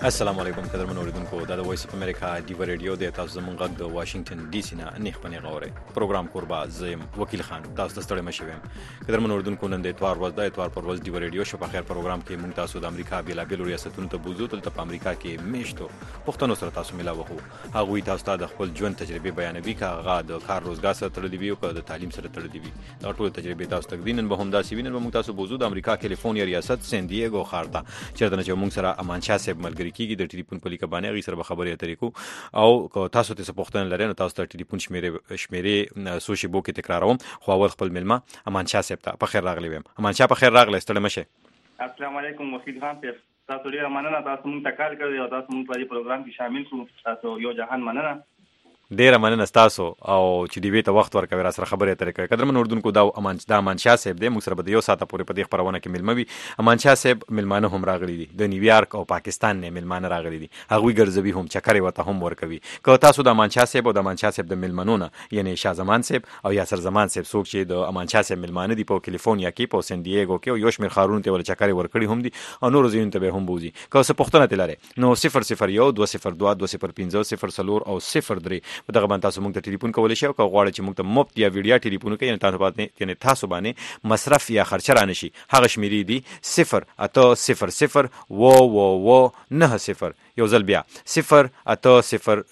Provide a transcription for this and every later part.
السلام علیکم قدرمن اوریدونکو دا د وایس اف امریکا دیو رادیو د تاسو زمونږ غږ د واشنگټن ډي سي نه نیخ پنې غوړې پروګرام قربا زم وکیل خان تاسو ستړي مشوم قدرمن اوریدونکو نن د اتوار ورځ د اتوار پر ورځ دیو رادیو شو په خیر پروګرام کې مونږ تاسو د امریکا بیلابل ریاستونو ته بوزو تل په امریکا کې میشتو پښتنو سره تاسو ملاو وو هغه تاسو د خپل ژوند تجربه بیانوي کاغه د کار روزګار سره تړلې وي او د تعلیم سره تړلې وي دا ټول تجربه تاسو تقدینن به هم دا سیوینن به مونږ تاسو بوزو د امریکا کالیفورنیا ریاست سان دیګو خارته چیرته چې مونږ سره امان شاه صاحب ملګری کیږي د ټلیفون په لیکه باندې غي سره خبرې اترې کو او تاسو ته پوښتنه لرئ نو تاسو ته ټلیفون شمیرې سوشي بو کې تکراروم خو اول خپل ملما امان شاه صاحب ته په خیر راغلی ویم امان شاه په خیر راغلی ستړي مشه السلام علیکم وکیل خان صاحب تاسو ډیر مننه تاسو مونږ ته کال کړی او تاسو مونږ په دې پروګرام کې شامل شو تاسو یو جهان مننه ډیره مننه تاسو او چې دی وی ته وخت ورکوي را سره خبرې اترې کوي قدرمن اردوونکو دا امان شاه صاحب دی موږ سره به یو ساعت پورې په دې خبرونه کې ملموي امان شاه صاحب ملمانه هم راغلي دي د نیویارک او پاکستان نه ملمانه راغلي دي هغه ګرځوي هم چکرې وته هم ورکوي که تاسو د امان شاه صاحب او د امان شاه صاحب د ملمنونه یعنی شاه زمان صاحب او یاسر زمان صاحب څوک چې د امان شاه صاحب ملمانه دي په کالیفورنیا کې په سان دیګو کې او یو شمېر خارون ته ول چکرې ورکړي هم دي او نور زین ته هم بوزي که څه پښتنه تلاره نو 001 202 205 0 او 03 په دغه باندې تاسو ټلیفون کولای شئ او غواړئ چې موږ ته مفت یا ویډیو ټلیفون کوي تاسو باندې مصرف یا خرچه رانه شي هغه شمیرې دي 08000 و 90 یو ځل بیا 08000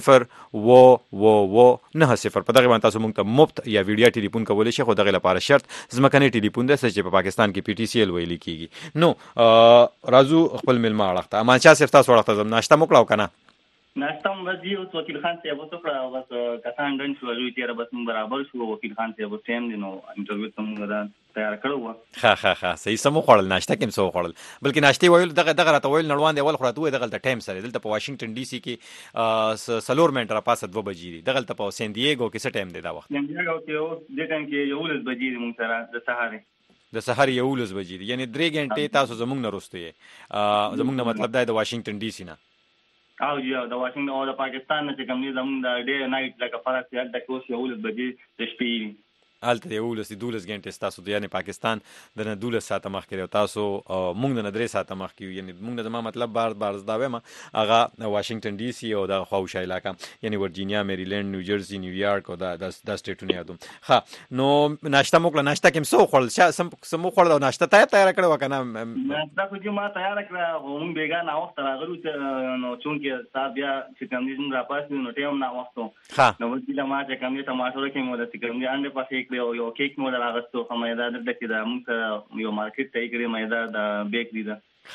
و 90 په دغه باندې تاسو موږ ته مفت یا ویډیو ټلیفون کولای شئ خو دغه لپاره شرط ځمکني ټلیفون د چې په پاکستان کې پی ټی سی ال ویل کیږي نو رازو خپل ملما اړخته امان شاه صاحب تاسو اړخته زم ناشته موکلاو کنه ناشتم وځي او وکیل خان صاحب وڅ کړه بس کسان ډن شو لوي تیر بس موږ برابر شو وکیل خان صاحب ټیم دی نو انټرویو ته موږ دا تیار کړو ها صحیح سمو خړل ناشته کوم سو خړل بلکې ناشته ویل دغه راته ویل نړوان دی اول خړاته وي دغه ټایم سره دلته په واشنگټن ډي سي کې سلور منټ را پاسه 2 بجې دي دغه ته په سان دیګو کې څه ټایم دی دا وخت سان دیګو کې او د ټایم کې یو لږ بجې دي موږ سره د سحر یو لږ بجې دي یعنی 3 غنټې تاسو زمونږ نه روسته زمونږ نه مطلب دا د واشنگټن ډي سي نه او یو د واشنگټن او د پاکستان نه چې کوم دي زموږ د ډے نایټ لکه فرق دی د کوس یو لږ بجې د شپې الته یو لسی 12 غنټې تاسو د یعنی پاکستان د نه 12 ساعت مخکې تاسو مونږ نه 3 ساعت مخکې یعنی مونږ نه زما مطلب بار دا وایم هغه واشنگټن ډي سي او د خوشا علاقہ یعنی ورجینیا میریلند نیو جرسي نیویارک او د سټیټونو یادوم ها نو ناشته موکله ناشته کوم سو خړل سمو خړل او ناشته تیار کړو کنه ناشته خو چې ما تیار کړه هم بیګا نه وخت راغلو نو چونکه صاحب بیا چې کوم دي را پاسې نو ټیم نه وختو نو ولې ما چې کوم دي ټماټر کې مو د کوم دي انډه پاسې یو کیک مو راغستو خو مې دا د کې دا موږ یو مارکیټ ته کړی مې دا بیک دي دا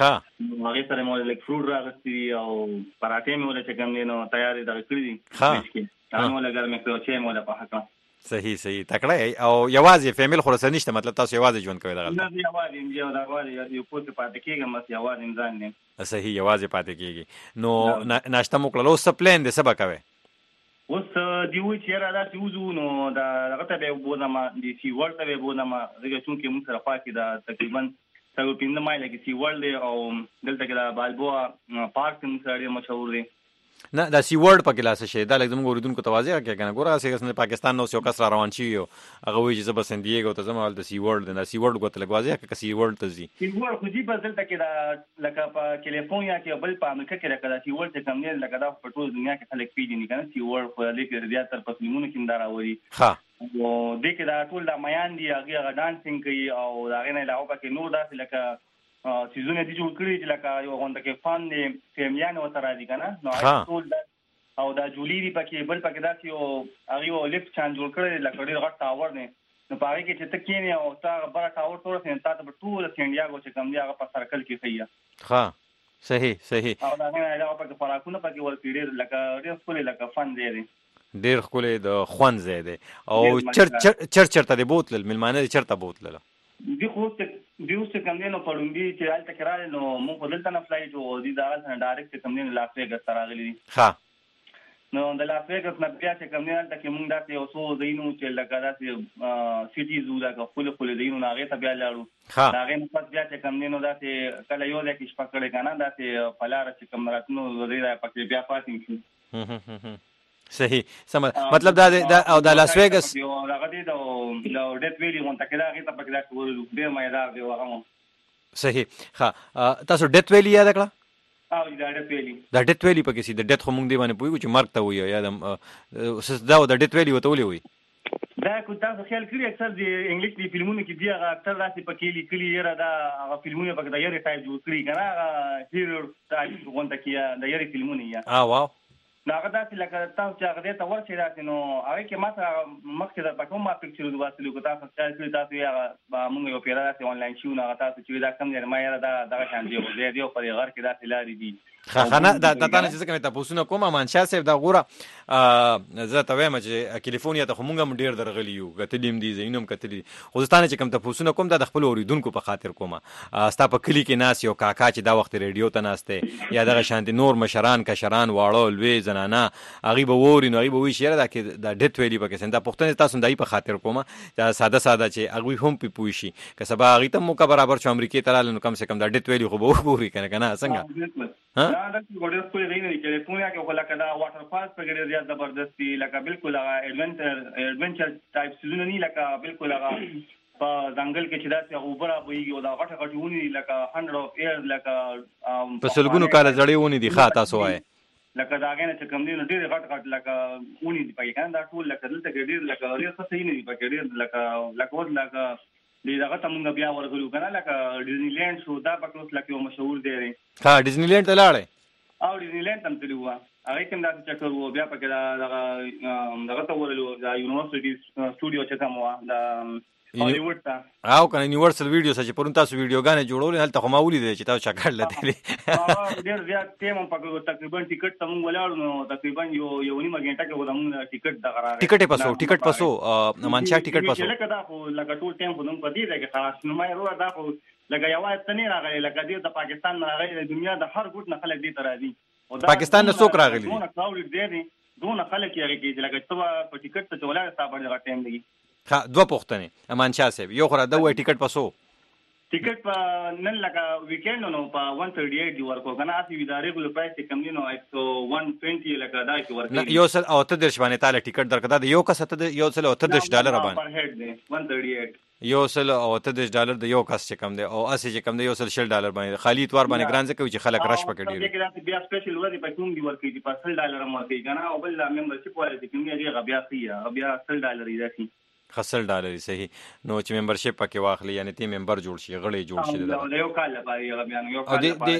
هغه سره مو لیک فروټ راغستي او پراټې مو له چکم نو تیاری دا کړی دي نو لګر مې کړو چې مو له په حق صحیح تکړه او یوازې فیمل خلاص نشته مطلب تاسو یوازې ژوند کوي دا غلط نه یوازې یو پوت پاتې کېږم مس یوازې انسان نه صحیح یوازې پاتې کېږي نو ناشته مو کړلو سپلین دې سبا کوي اوس دیو چې را دا سوزو نو دا هغه ته به بوزما دي سی ورته به بوزما دغه چې موږ سره پاتې دا تقریبا څو 3 مایل کې سی ورلد او دلته کې دا بالبوا پارک هم سره مشهور دی نه دا سی ورلد په کلاس شي دا لکه موږ اوریدونکو توازی کې کنه ګوره چې پاکستان نو یو کس را روان شي هغه وایي چې زب سان دیګو ته زما د سی ورلد نه سی ورلد غوته لګوازی کې سی ورلد ته زی سی ورلد خو دې په دلته کې دا لکه په کالیفورنیا کې بل په امریکا کې راکړه سی ورلد کم نه لکه دا په ټول دنیا کې خلک پیژني کنه سی ورلد په دې کې زیاتره په فلمونو کې دا راوړي او دې کې دا ټول د میان دی هغه ډانسینګ کوي او دا غنه علاوه پکې نور داسې لکه سیزونه دي جوړ کړی چې لکه یو غونډه کې فان دي فیملیان او تر دي کنه نو ټول او دا جولی دی پکې بل پکې داسې یو هغه یو لیفت چان جوړ کړی لکه ډېر غټ ټاور دی نو په هغه کې چې ته کېنې او تا بڑا ټاور ټول سین تا ته ټول سینډیاګو چې کوم دی هغه په سرکل کې خیا صحیح او دا نه علاوه پکې پراکونه پکې ور پیډر لکه ډېر خپل لکه فن دی ډېر خپل د خوان زیاده او چرته دی بوتل ملمانه چرته بوتل دی خو څه کوم دی نو پړومبي چې حالت کراله نو مونږ په دلته نه فلایټ او دی دا ډایرکټ کوم دی لاس ویګس ته راغلی نو د لاس ویګس نه بیا چې کوم دی حالت کې مونږ داسې یو څو دینو چې لکه داسې سیټیز لکه خپل دینو هغه ته بیا لاړو هغه نه پس بیا چې کوم دی نو داسې کله یو ځای کې شپه کړې کنه داسې پلار چې کوم راتنو زړه پکې بیا پاتې شو صحیح مطلب دا او د لاس ویګس یو هغه دی د ډیت ویلی مونږ ته دا هغه ته پکې دا ټول ډیر مېدار دی هغه صحیح تاسو ډیت ویلی یاد کړه او دا ډیت ویلی پکې سي د ډیت خو مونږ دی باندې پوهیږو چې مرګ ته وایي یا دا د ډیت ویلی ورته ولې وایي دا کو تاسو خیال کړی اکثر د انګلیش دی فلمونو کې دی هغه اکثر داسې پکې لیکلي یره دا هغه فلمونه پکې د یری ټایپ جوړ کړی کنه هغه هیرو ټایپ غونډه کې د یری فلمونه یا واو دا هغه داسې لکه تاسو چې هغه ته ورشي راځي نو هغه کې ماته مخکې د پکوم ما پکچر د واسطه کو تاسو چې تاسو یا موږ یو پیرا سي آنلاین شو نه تاسو چې دا کم نه ما یره دا شان دی او دی په غر کې داسې لاري دي خانه دا تاسو چې څنګه تاسو نه کومه منشا صاحب دا غوړه زه ته وایم چې کالیفورنیا ته موږ هم ډیر درغلی یو کتلیم دي زینوم کتلی خوستانه چې کوم تاسو نه کوم د خپل اوریدونکو په خاطر کومه ستا په کلی کې ناس یو کاکا چې دا وخت ریډیو ته ناشته یا دغه شانتي نور مشران کشران واړو لوی زنانه هغه به ووري نو هغه به وی شهره دا کې د ډیت ویلی پکې سنده پښتنه تاسو دای په خاطر کومه دا ساده چې هغه هم پوي شي که سبا هغه ته مو برابر شو امریکای ته لاله نو کم سے کم دا ډیت ویلی خو به وګوري کنه څنګه دا د ګډوډ کوی غوښنه چې کالیفورنیا کې خو لکه دا واټر فالز په ګډه زیات زبردستي لکه بالکل هغه ایڈونچر ټایپ سيزونه نه لکه بالکل هغه په ځنګل کې چې دا اوبره ویږي او دا غټه غټونه لکه 100 of years لکه په سلګونو کال زړې ونی دي ښه تاسو وایي لکه دا غنه چې کم دي نو ډېر غټ لکه ونی دي پکې کنه دا ټول لکه دلته کې ډېر لکه ډېر څه نه دي پکې ډېر لکه دغه ته موږ بیا ورغلو کنه لکه ډیزنی لینډ شو دا پکې لکه مشهور دی ها ډیزنی لینډ ته لاړې او ډیزنی لینډ هم تلو هغه کوم دا چکر وو بیا پکې دغه ته ورغلو دا یونیورسيټي سټوډیو چې کوم وا دا هالیوډ ته او کنه یونیورسل ویډیو چې پرون تاسو ویډیوګانې جوړول هلته خو ما ولیدل چې تاسو شکل لته ډېر زیات ټیم پکې تقریبا ټیکټ ته مونږ ولاړو نو تقریبا یو نیمه غنټه کې ودمون ټیکټ د قرار ټیکټ پسو مانچا ټیکټ پسو لکه دا خو لکه ټول ټیم خو نوم پدې ده کې خلاص نو ما یو دا خو لکه یو وخت نه راغلی لکه د پاکستان نه راغلی د دنیا د هر ګوټ نه خلک دې تر راځي پاکستان نه څوک راغلی دونه کراوډ دی دونه خلک یې کې لکه ته په ټیکټ ته ولاړ صاحب د ټیم دی ها دوه پوښتنې امان شاه صاحب یو خو را د وای ټیکټ پسو ټیکټ په نن لکه ویکند نو په 138 دی ورکو کنه اسی ویدارې ګل پرایس کم دی نو 120 لکه دا کی ورکو یو سل او ته درش باندې تعالی ټیکټ درکدا یو کس ته یو سل او ته $10 باندې پر هډ دی 138 یو سل او ته $10 د یو کس چې کم دی او اسی چې کم دی یو سل $10 باندې خالی اتوار باندې ګران ځکه چې خلک رش پکې ډیر بیا سپیشل ورځ په کوم دی ورکې په $10 مرکې کنه او بل ممبرشپ ولې کوم دی بیا خیا بیا $10 دی $10 صحیح نو چې ممبرشپ پکې واخلي یعنی تی ممبر جوړ شي غړي جوړ شي دا یو کال لپاره یو بیان یو کال لپاره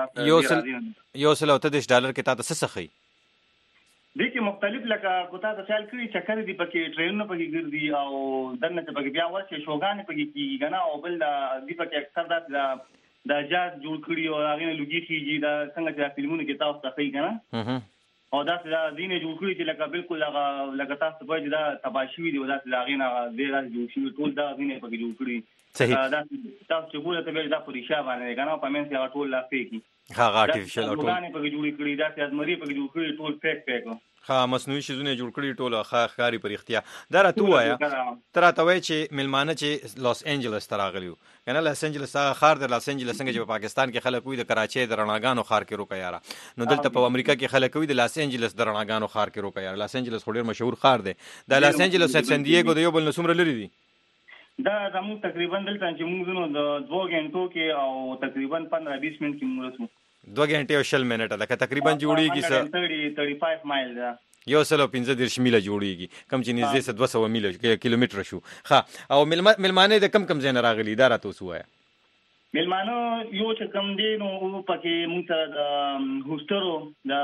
یو سل او $10 کې تاسو څه خي دي کې مختلف لکه کوتا د خیال کړی چکر دی پکې ټرینونه پکې ګرځي او دنه پکې بیا ورشي شوګان پکې کیږي کنه او بل دی پکې اکثر دا جاز جوړ کړی او هغه لږی کیږي دا څنګه چې فلمونه کې تاسو ته کوي کنه او دا دینه جوړ کړی چې لکه بالکل هغه لکه تاسو په دا تباشوي دی دا لاغینه ډیر جوړ شي ټول دا دینه پکې جوړ کړی صحیح دا تاسو چې ګوره ته دا پریشا باندې کنه په من څه ټول لا فیکی ها آرټیفیشل ټول باندې پکې جوړ کړی دا چې ازمري پکې جوړ کړی ټول فیک ها مصنوعي شیزونه جوړ کړی ټول ښکاری پر اختیا دا راته وایا تر ته وای چې ملمانه چې لاس انجلس ته راغلیو کنه لاس انجلس هغه خار د لاس انجلس څنګه چې په پاکستان کې خلک وي د کراچۍ د رڼاګانو خار کې روکا یاره نو دلته په امریکا کې خلک وي د لاس انجلس د رڼاګانو خار کې روکا یاره لاس انجلس خو ډیر مشهور خار دی د لاس انجلس سن دیګو د یو بل نسومره لري دي دا زموږ تقریبا دلته چې موږ نو د 2 غنټو کې او تقریبا 15-20 منټ کې موږ رسو 2 غنټې او 20 منټه لکه تقریبا جوړیږي 35 مایل دا یو سلو 15 میله جوړیږي کم چې نږدې 200 میله کیلومتر شو ها او ملمانه د کم زین راغلی دا راته وسوای ملمانه یو چې کم دی نو پکې موږ ته هوسترو د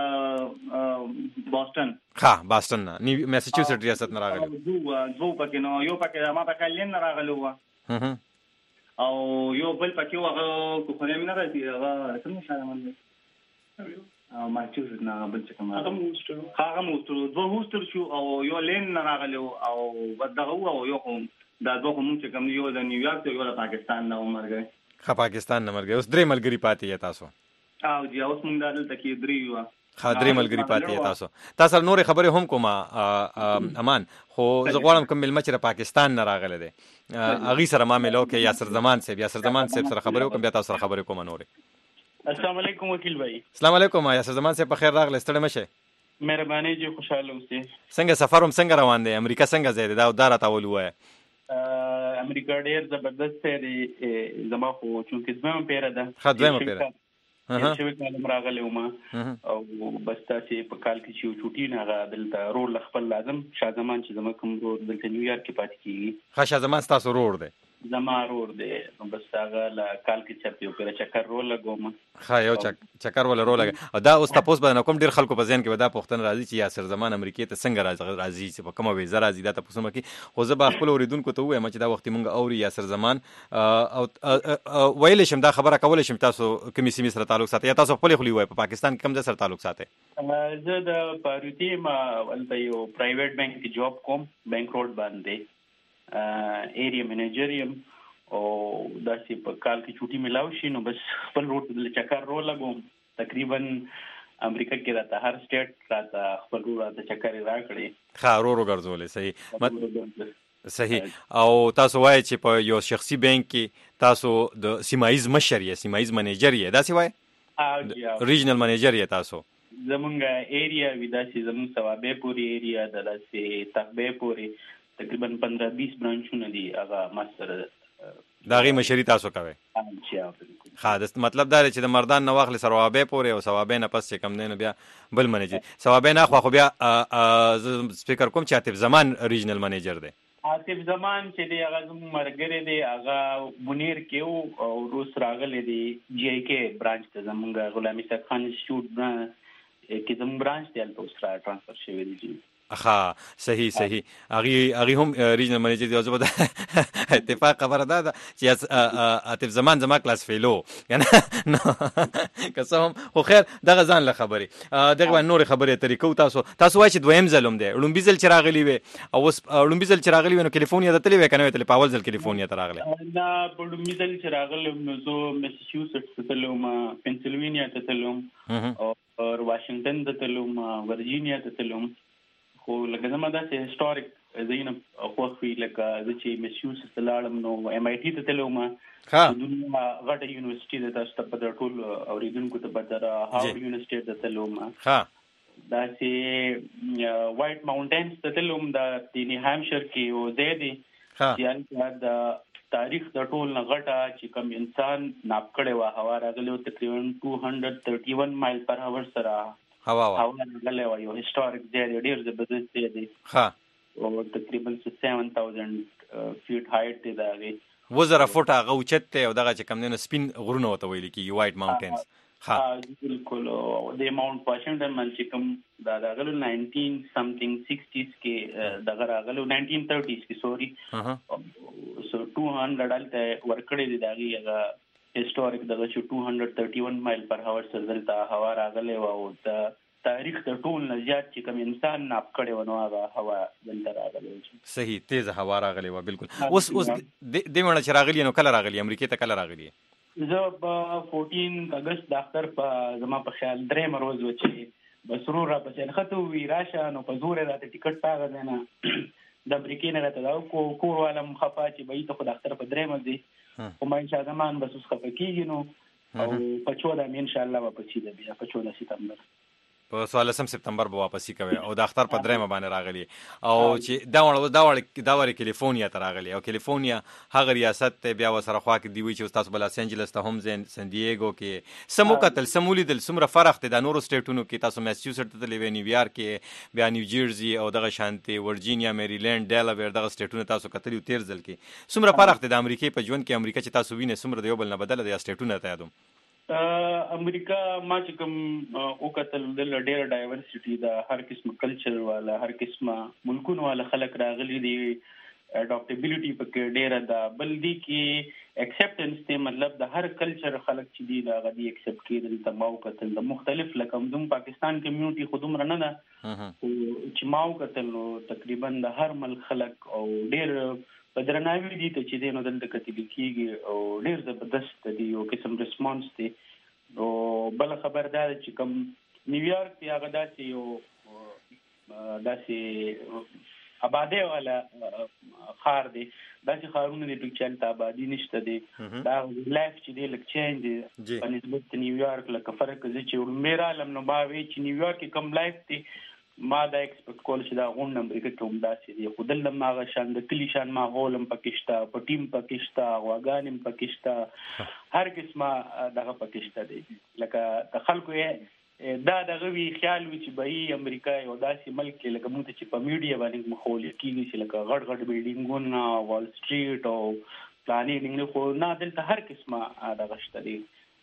بوسټن ها بوسټن نه میساچوسټ ریاست نه راغلی دوه پکې نو یو پکې ما پکې لین نه راغلی و او یو بل پکې هغه کو خو نه راځي هغه څنګه شاله باندې او ماچوسټ نه بل څه کوم هغه موسترو دوه هوستر شو او یو لین نه راغلی او ودغه او یو دا دوه موږ چې کوم یو د نیویارک یو د پاکستان نه مرګ خا پاکستان نه مرګ اوس درې ملګری پاتې یا تاسو او جی اوس موږ دلته کې درې یو خا درې ملګری پاتې یا تاسو نور خبره هم کومه امان خو زه غواړم کوم ملمچ را پاکستان نه راغله دي اغي سره ما ملو کې یاسر زمان صاحب سره خبرو کوم بیا تاسو سره خبرې کوم نورې السلام علیکم وکیل بھائی السلام علیکم یاسر زمان صاحب په خیر راغله ستړي مشه مهرباني جو خوشاله اوسئ څنګه سفر هم څنګه روان دی امریکا څنګه ځای دی دا راته ولوه امریکا ډیر زبردست دی زما خو چونکې زما پیره ده خدمه پیره چې کالم راغلی وم او بس تاسو په کال کې چې چوټي نه غا دلته رول خپل لازم شاه زمان چې زما کوم رول دلته نیویارک کې پاتې کیږي شاه زمان تاسو رول دی زما رول دی نو بس هغه لا کال کې چې په پیره چکر رول لګوم یو چکر ولا رول لګ دا اوس تاسو به کوم ډیر خلکو په ذهن کې ودا پښتون راځي چې یاسر زمان امریکای ته څنګه راځي چې په کومه ویزه راځي دا تاسو مکه خو زه به خپل اوریدونکو ته وایم چې دا وخت مونږ اوري یاسر زمان او ویل شم دا خبره کول شم تاسو کومې سیمې سره تعلق ساتي یا تاسو خپل خولي وای په پاکستان کې کوم ځای سره تعلق ساتي زه د پاروتی ما ولته یو پرایویټ بانک کې جاب کوم بانک روډ باندې ایریا منیجر یم او داسې په کال کې چوټي ملاو شي نو بس خپل روټ د چکر رول لګوم تقریبا امریکا کې راته هر سټیټ راته خپل روټ راته چکر راکړي رو ګرځولې صحیح او تاسو وایي چې په یو شخصي بانک کې تاسو د سیمایز مشر یا سیمایز منیجر یې داسې وایي ریجنل منیجر یې تاسو زمونږ ایریا ودا چې زمونږ ثوابه پوری ایریا د داسې تقبه پوری تقریبا 15-20 برانچونه دي هغه ماستر دا غي مشري تاسو کوي د مطلب دا چې د مردان نه واخلې ثوابه پورې او ثوابه نه پس چې کم نه بیا بل منیجر ثوابه نه خو بیا سپیکر کوم چې عاطف زمان ریجنل منیجر دی عاطف زمان چې دی هغه زموږ مرګره دی هغه بنیر کې او روس راغلی دی جی ای کې برانچ ته زموږ غلامي صاحب خان انسټیټیوټ کې زموږ برانچ دی البته اوس را ټرانسفر شوی دی صحیح هغه هم ریجنل منیجر دی او اتفاق خبره ده چې عاطف زمان زما کلاس فیلو یعنی قسم خو خیر دغه ځان له خبرې دغه نور خبرې طریقو تاسو وایي چې دویم ځلوم دی لومبي ځل چې راغلی وي او اوس لومبي ځل چې راغلی وي نو کیلیفورنیا ته تللی وي کنه تللی په اول ځل کیلیفورنیا ته راغلی دا په لومبي ځل چې راغلی نو زه میساچوسټس ته تلم پنسلوانیا ته تلم او واشنگټن ته تلم ورجینیا ته تلم خو لکه زما داسې هیستوریک زینب خوښوي لکه زه چې میساچوسټس ته لاړم نو ایم آی ټي ته تلم دنیا غټه یونیورسيټي ده تاسو ته په ټول اوریدونکو ته بدر هاورډ یونیورسيټي ته تلم داسې وایټ ماونټینز ته تلم د نیو هامشیر کې او زیدي چې د تاریخ د ټول نه غټه چې کوم انسان ناپ کړي وا هوا راغلی تقریبا 231 مایل پر اور سره هوا غلې و یو هیستوریک ځای ډیر زبردست دی او تقریبا 7000 فیټ هایټ دی دا غي وزره فوټه هغه اوچت او دغه چې کم نه سپین غرونه وته ویل کی وایټ ماونټینز بالکل د ماونټ واشنگټن من چې کوم دا غلو 19 سمثینګ 60s کې دغه راغلو 1930s کې سوري سو 200 الته ورکړې دی داغي هغه هیستوریک دغه چې 231 مایل پر اور سره دلته هوا راغلی او د تاریخ د ټول نه زیات چې کوم انسان ناپ کړي ونو هغه هوا دلته راغلی صحیح تیز هوا راغلی و بالکل اوس د مړه چې راغلی نو کله راغلی امریکا ته کله راغلی زه په 14 اگست د اختر په زما په خیال درې مروز و چې بسرور را پسې خطو وی راشه نو په زور راته ټیکټ پاغه دینا د امریکای نه راته دا کور والا مخفا چې به ته خو د اختر په درې مزي او ما ان شاء الله زمان بس اوس خفکیږي نو او په 14 ان شاء الله واپس دی بیا په 14 سپتمبر په 16 سپتمبر به واپسی کوي او د اختر په درېمه باندې راغلی او چې دا وړ کیلیفورنیا ته راغلی او کیلیفورنیا هغه ریاست ته بیا وسره خوا کې دی وی چې تاسو بل لاس انجلس ته هم سن دیګو کې سمو قتل سمولي د سمره فرق ته د نورو سټیټونو کې تاسو میساچوسټس ته لیوي نیویارک کې بیا نیو جرسي او دغه شانتي ورجینیا میریلند ډیلاویر دغه سټیټونو تاسو کتلی تیر ځل کې سمره فرق ته د امریکای په ژوند کې امریکا چې تاسو وینئ سمره د یو بل نه بدله د سټیټونو ته یادوم امریکا ما چې کوم او کتل د ډېر ډایورسټي د هر قسم کلچر والا هر قسمه ملکونو والا خلک راغلي دي اډاپټیبিলিټي پکې ډېر ده بل دي کې اکسپټنس ته مطلب د هر کلچر خلک چې دي دا غدي اکسپټ کېدل د ماو کتل د مختلف لکه دوم پاکستان کمیونټي خودم رنه ده چې ماو کتل تقریبا د هر ملک خلک او ډېر بدرناوی دي ته چې دینو دلته کتل کیږي او ډیر زبردست دي او قسم ریسپانس دي او بل خبردار چې کوم نیویارک کې هغه داسې یو داسې آبادی والا خار دی داسې خارونه دي چې تل آبادی نشته دي دا لایف چې دی لک چینج دي په نسبت نیویارک لکه فرق دي چې میرا علم نو باوي چې نیویارک کې کم لایف دي ما دا ایکسپیکټ کول چې دا غونډه امریکا کې هم داسې دی، خو دلته هم هغه شان د کلي شان ماحول هم پکې شته، پټیم پکې شته، غواګانې هم پکې شته، هر قسمه دغه پکې شته دی. لکه د خلکو دا دغه وی خیال وي چې به امریکا یو داسې ملک کې لکه موږ چې په میډیا باندې مخول کېږي چې لکه غټ غټ بلډینګونه، وال سټریټ او پلانینګ، خو نه دلته هر قسمه دغه شته دی.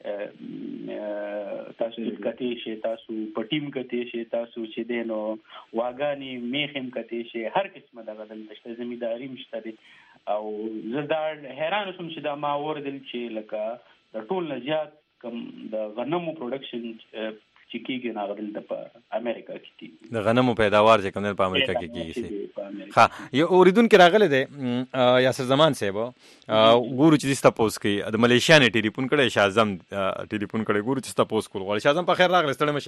تاسو کته شي، تاسو پټیم کته شي، تاسو چې دینو واګانی میخم کته شي، هر قسمه دغه دلته زمینداری مشته دي. او زه دا حیران شوم چې دا ما اوردل چې لکه د ټول نه زیات کم د غنمو پروډکشن چې کیږي نه غدل په امریکا کې کیږي، د غنمو پیداوار چې کوم په امریکا کې کیږي. ها یو اوریدونکو راغله ده یاسر زمان صاحب ګورو چې تاسو کوي د ملیشیا نه ټلیفون کړی، شازم ټلیفون کړی، ګورو چې تاسو کول غواړي. شازم په خیر راغله، ستړي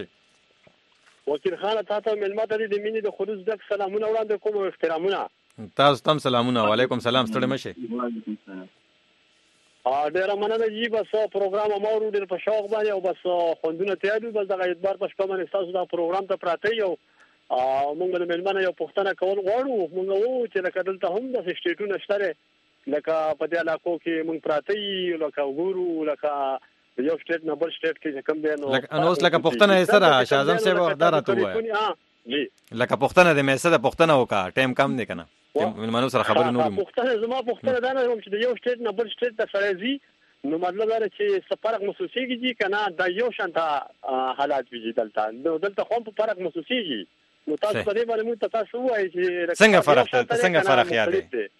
مشه. وکیل خان تاسو ملمت دي د مینې د خروج د سلامونه وړاندې کوم او احترامونه. تاسو تم سلامونه. وعلیکم سلام، ستړي مشه. وعلیکم السلام. ډیره مننه جی، بس پروګرام امور ډیر په شوق باندې او بس خوندونه تیار دي، بس دغه اعتبار په شپه باندې تاسو دا پروګرام ته پراته یو موږ د ملمنه یو پښتنه کول غواړو. موږ وو چې لکه دلته هم د سټیټونو شته، لکه په دې علاقو کې موږ پراته یو، لکه ګورو لکه یو سټیټ نه بل سټیټ کې کوم دی نو اوس لکه پښتنه سره شازم صاحب دا راته وایي لکه پښتنه د مېسه د پښتنه وکا ټایم کم دی کنه ملمنو سره خبرې نو پښتنه زما پښتنه دا نه هم چې د یو سټیټ نه بل سټیټ ته سره زی، نو مطلب دا چې سفرق محسوسيږي کنه دا یو شانته حالات ویجی دلته خو په فرق محسوسيږي. نو تاسو په دې باندې مو تاسو وایي چې څنګه فرق یاد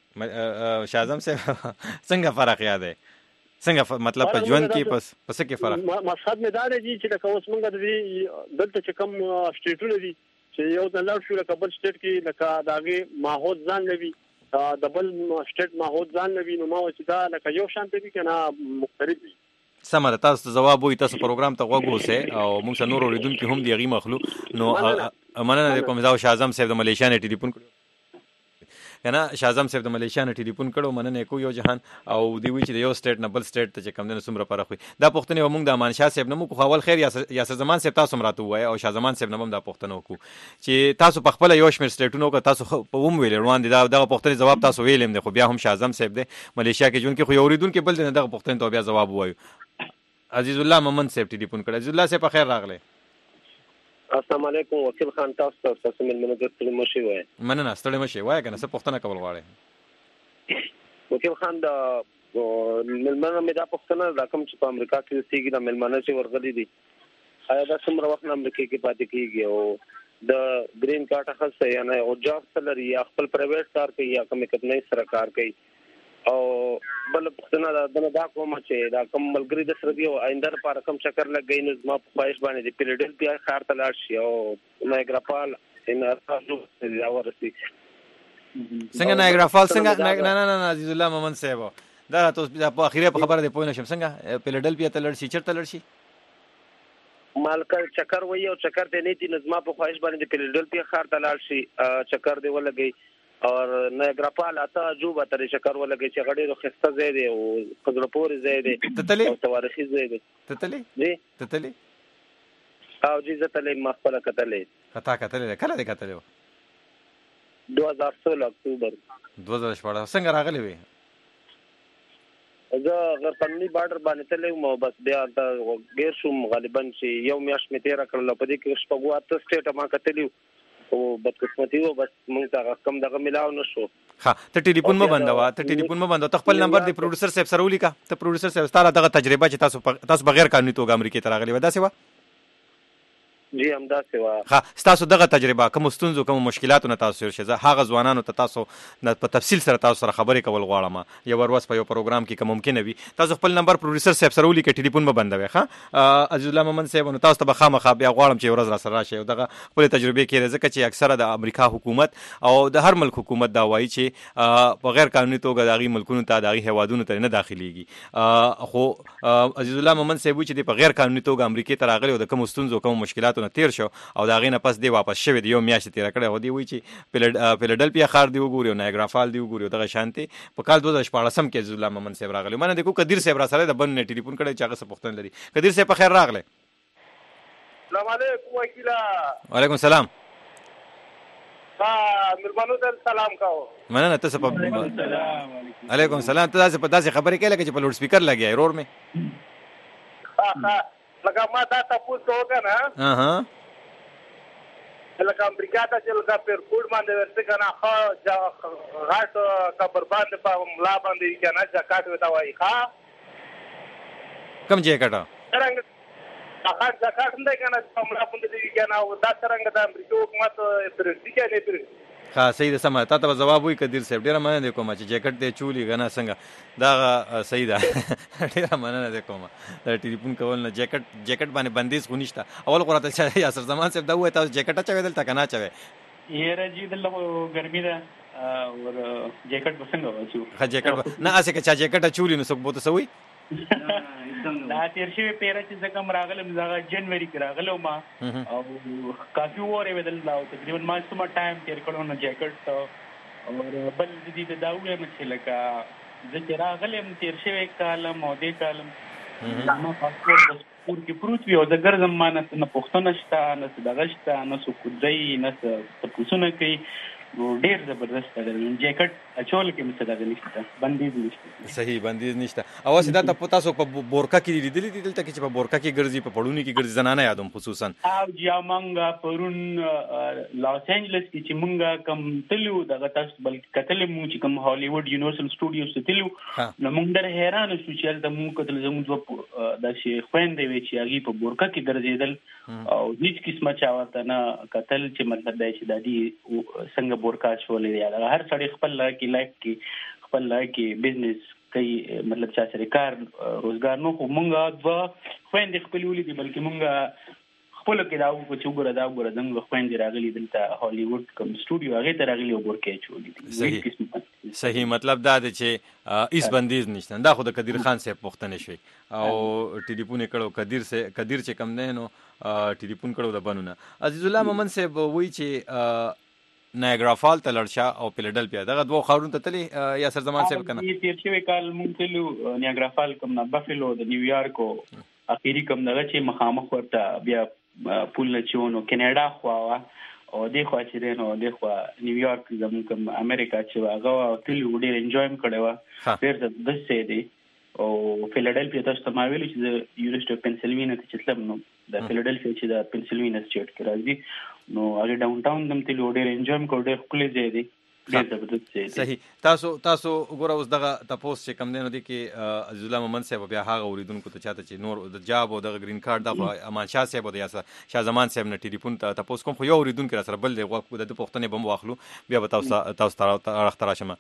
دی شازم صاحب، څنګه فرق یاد دی، څنګه مطلب په ژوند کې پس کې فرق مقصد مې دا دی چې لکه اوس موږ د دلته چې کوم سټیټونه دي چې یو د لړ شو لکه بل سټیټ کې لکه داغه ماحول ځان لوي، د بل سټیټ ماحول ځان لوي، نو ما چې دا لکه یو شان دی کنه مختلف دي. سمه ده، تاسو جواب وي، تاسو پروګرام ته غوږ اوسئ او موږ سره نور اوریدونکو هم دی غي مخلو. نو مننه کوم دا شازم صاحب د ملیشیا نه ټلیفون کړو کنه، شازم صاحب د ملیشیا نه ټلیفون کړو، مننه کو یو جهان او دی وی چې د یو سټیټ نه بل سټیټ ته چې کم دنه سمره فرق وي. دا پښتنه موږ د امان شاه صاحب نه مو خو اول خیر یاسر زمان صاحب تاسو مراته وای او شاه زمان صاحب نه هم دا پښتنه وکړو چې تاسو په خپل یو شمیر سټیټونو کې تاسو په ووم ویل روان دي. دا دغه پښتنه جواب تاسو ویلم دی، خو بیا هم شازم صاحب دی ملیشیا کې جون کې خو اوریدونکو بل دغه پښتنه ته بیا جواب وایو. عزیز الله محمد صاحب ټلیفون کړ. عزیز الله صاحب په خیر راغله. السلام علیکم وکیل خان، تاسو ملمنو د ټول مشي وای. مننه، ستړي مشي وای کنه څه پښتنه کول غواړي. وکیل خان دا ملمنو مې دا پښتنه دا کوم چې په امریکا کې سیګي د ملمنو چې ورغلي دي، آیا دا څومره وخت امریکا کې پاتې کیږي او د گرین کارت اخیسته یا نه، او جاب سره یا خپل پرایویټ کار کوي یا کوم کمپنۍ سره کار کوي، او بل پښتنه دا کوم چې دا کوم ملګری د سره دی او آینده لپاره کوم چکر لګی نو زما په خواهش باندې د فیلډلفیا ښار ته لاړ شي او نایګرا فال ان تاسو دا ورسي. څنګه نایګرا فال څنګه نه عزیز الله محمد صاحب دا تاسو په اخیره په خبره دی پوه نشم، څنګه فیلډلفیا ته لاړ شي، چیرته لاړ شي؟ مالک چکر وایي او چکر ته نه دي، نظم په خواهش باندې د فیلډلفیا ښار ته لاړ شي، چکر دی ولګي اور نایګرا فال اته عجوبه تر شکر ولګي چې غړي روخسته ځای دی او قزلپور ځای دی او تواریخي ځای دی. تتلی او جی زتلې مخبل کتلې کله دې کتلې 2016 اکتوبر 2014 څنګه راغلی وي؟ زه غرقنی بارډر باندې تلم او بس بیا د غیر شوم غالبا چې یو میاشت مې تیر کړل په دې کې شپږ اته سټیټ ما کتلی او بدقسمتي و بس موږ ته کم دغه ملاو نشو. ها ته ټلیفون مې بندوا ته خپل نمبر دی پروډوسر صاحب سره ولیکا، ته پروډوسر صاحب ستاره دغه تجربه چې تاسو بغیر قانوني توګه امریکا ته راغلی و دا څه و؟ جی همدا سوا. ها تاسو دغه تجربه کوم ستونزو کوم مشکلاتو نه تاسو شې هغه ځوانانو ته تاسو په تفصیل سره تاسو سره خبرې کول غواړم یو ورځ په یو پروګرام کې کوم ممکن وي. تاسو خپل نمبر پروډوسر صاحب سره ولیکئ، ټلیفون به بندوي. ها عزیز الله محمد صاحب نو تاسو ته خامخا بیا غواړم چې ورځ را سره راشي او دغه خپل تجربه کې ځکه چې اکثره د امریکا حکومت او د هر ملک حکومت دا وایي چې په غیر قانوني توګه دغه ملکونو ته دغه هوادونو ته نه داخليږي. خو عزیز الله محمد صاحب چې په غیر قانوني توګه امریکا ته راغلی او د کوم ستونزو کوم مشکلاتو نه تیر شو او دا غینه پس دی واپس شوی دی یو میاشت تیر کړه هو دی وی چې فیلډلفیا ښار دی وګوري او نایګرا فال دی وګوري دغه شانتي په کال 2014 کې عزیز الله محمد صاحب راغلی. مننه د کو قدیر صاحب را سره د بن ټلیفون کړه چې هغه څه پوښتنه لري. قدیر صاحب په خیر راغله. السلام علیکم وکیلا. وعلیکم السلام. مېلمنو ته سلام کوو. مننه. تاسو په علیکم سلام. تاسو په داسې خبرې کوي لکه چې په لوډ سپیکر لګیا رور مې. لکه ما دا تاسو ته وکنه لکه امریکا ته چې لکه پر کوډ باندې ورته کنه خو غاټ کبر باندې په ملا باندې کنه جاکټ وتا وای ښا کم جاکټ څنګه جاکټ نه کنه په ملا باندې کنه او دا څنګه د امریکا حکومت پر دې نه پر ها صحیح ده. سم ته جواب وای کدیر صاحب ډیره مننه کوم چې جاکټ دې چولی غنا څنګه دا صحیح ده. ډیره مننه کوم دا ټلیفون کول نه جاکټ باندې بندیز خو نشته. اول قرته چې یاسر زمان صاحب دا وای تاسو جاکټ چا ویل تا کنه چا وی یې راځي دلته ګرمي ده او جاکټ وسنګ وځو ها جاکټ نه اسه کې چا جاکټ چولی نو څوک بوته سوي دا تیر شوی پیره چې څنګه راغلم زغه جنوري کې راغلم ما او کافي وره بدل لاو تقریبا ما سم ټایم تیر کړو نو جاکټ او بل دې دا وې مې لکه چې راغلم تیر شوی کالم او دې کالم ما پاسپورت د سپور کې پروت وي او د ګرځم ما نه پښتون شته نه دغه شته نه څه کوځي نه څه پوسونه کوي ډیر زبردست ده. جاکټ اچول کې مستدل نشته بندیز نشته. صحیح بندیز نشته. او دا تاسو په بورکا کې لیدلې دي دلته چې په بورکا کې ګرځي په پړونی کې ګرځي زنانه یادوم خصوصا او جامنګا پرون لاس انجلس کې چې مونږه کم تلو دغه تاسو بلکې کتل مو چې کوم هالیوډ یونیورسل سټوډیوز ته تلو نو مونږ ډېر حیران شو چې د مونږ کتل زموږ د شي خويندې وی چې هغه په بورکا کې ګرځیدل او هیڅ قسمه چا ورته نه کتل چې مطلب دا چې د دې څنګه بورکا شولې دی. هر سړی خپل لایف کې خپل لایف کې بزنس کوي مطلب چې سره کار روزګار نو مونږه دوا خويندې خپل ولې دي بلکې مونږه خپل کې دا چې وګوره څنګه خويندې راغلي دلته هالیوډ کوم سټوډیو هغه ته راغلي او بورکا چولې دي. صحیح مطلب دا دی چې ایس بندیز نشته. دا خو د کدیر خان صاحب پوښتنه شوی او ټلیفون کړو کدیر چې کم نه نو ټلیفون کړو د بنونه. عزیز الله مومن صاحب وایي چې نایګرا فال ته لړشا او فیلډلفیا دغه دوه خاورونو ته تللی یا سر زمان صاحب کنه تیر شوی کال مونږ تلو نایګرا فال کوم نه بفلو د نیویارک او اخیری کوم دغه چې مخامخ ورته بیا پول نه چونو کینیډا خو او د خو چې دینو د خو نیویارک زموږ کوم امریکا چې هغه تلو ډیر انجویم کړو ډیر د څه دی او فیلډلفیا تاسو ته ما ویل چې د یونیورسيټي اف پنسلوانیا ته چتلم نو د فیلډلفیا چې د پنسلوانیا سټیټ کې راځي نو هغه ډاون ټاون دم تلو ډیر انجویم کړو ډیر خپل ځای دی ډیر زبردست دی. صحیح. تاسو وګوره اوس دغه تاسو چې کم دینو دي کې عزیز الله مومن صاحب بیا هغه اوریدونکو ته چاته چې نور د جاب او د گرین کارت د امان شاه صاحب او د شاه زمان صاحب نه ټلیفون ته تاسو کوم خو یو اوریدونکو سره بل دی د پښتنې بم واخلو بیا به تاسو تراشم.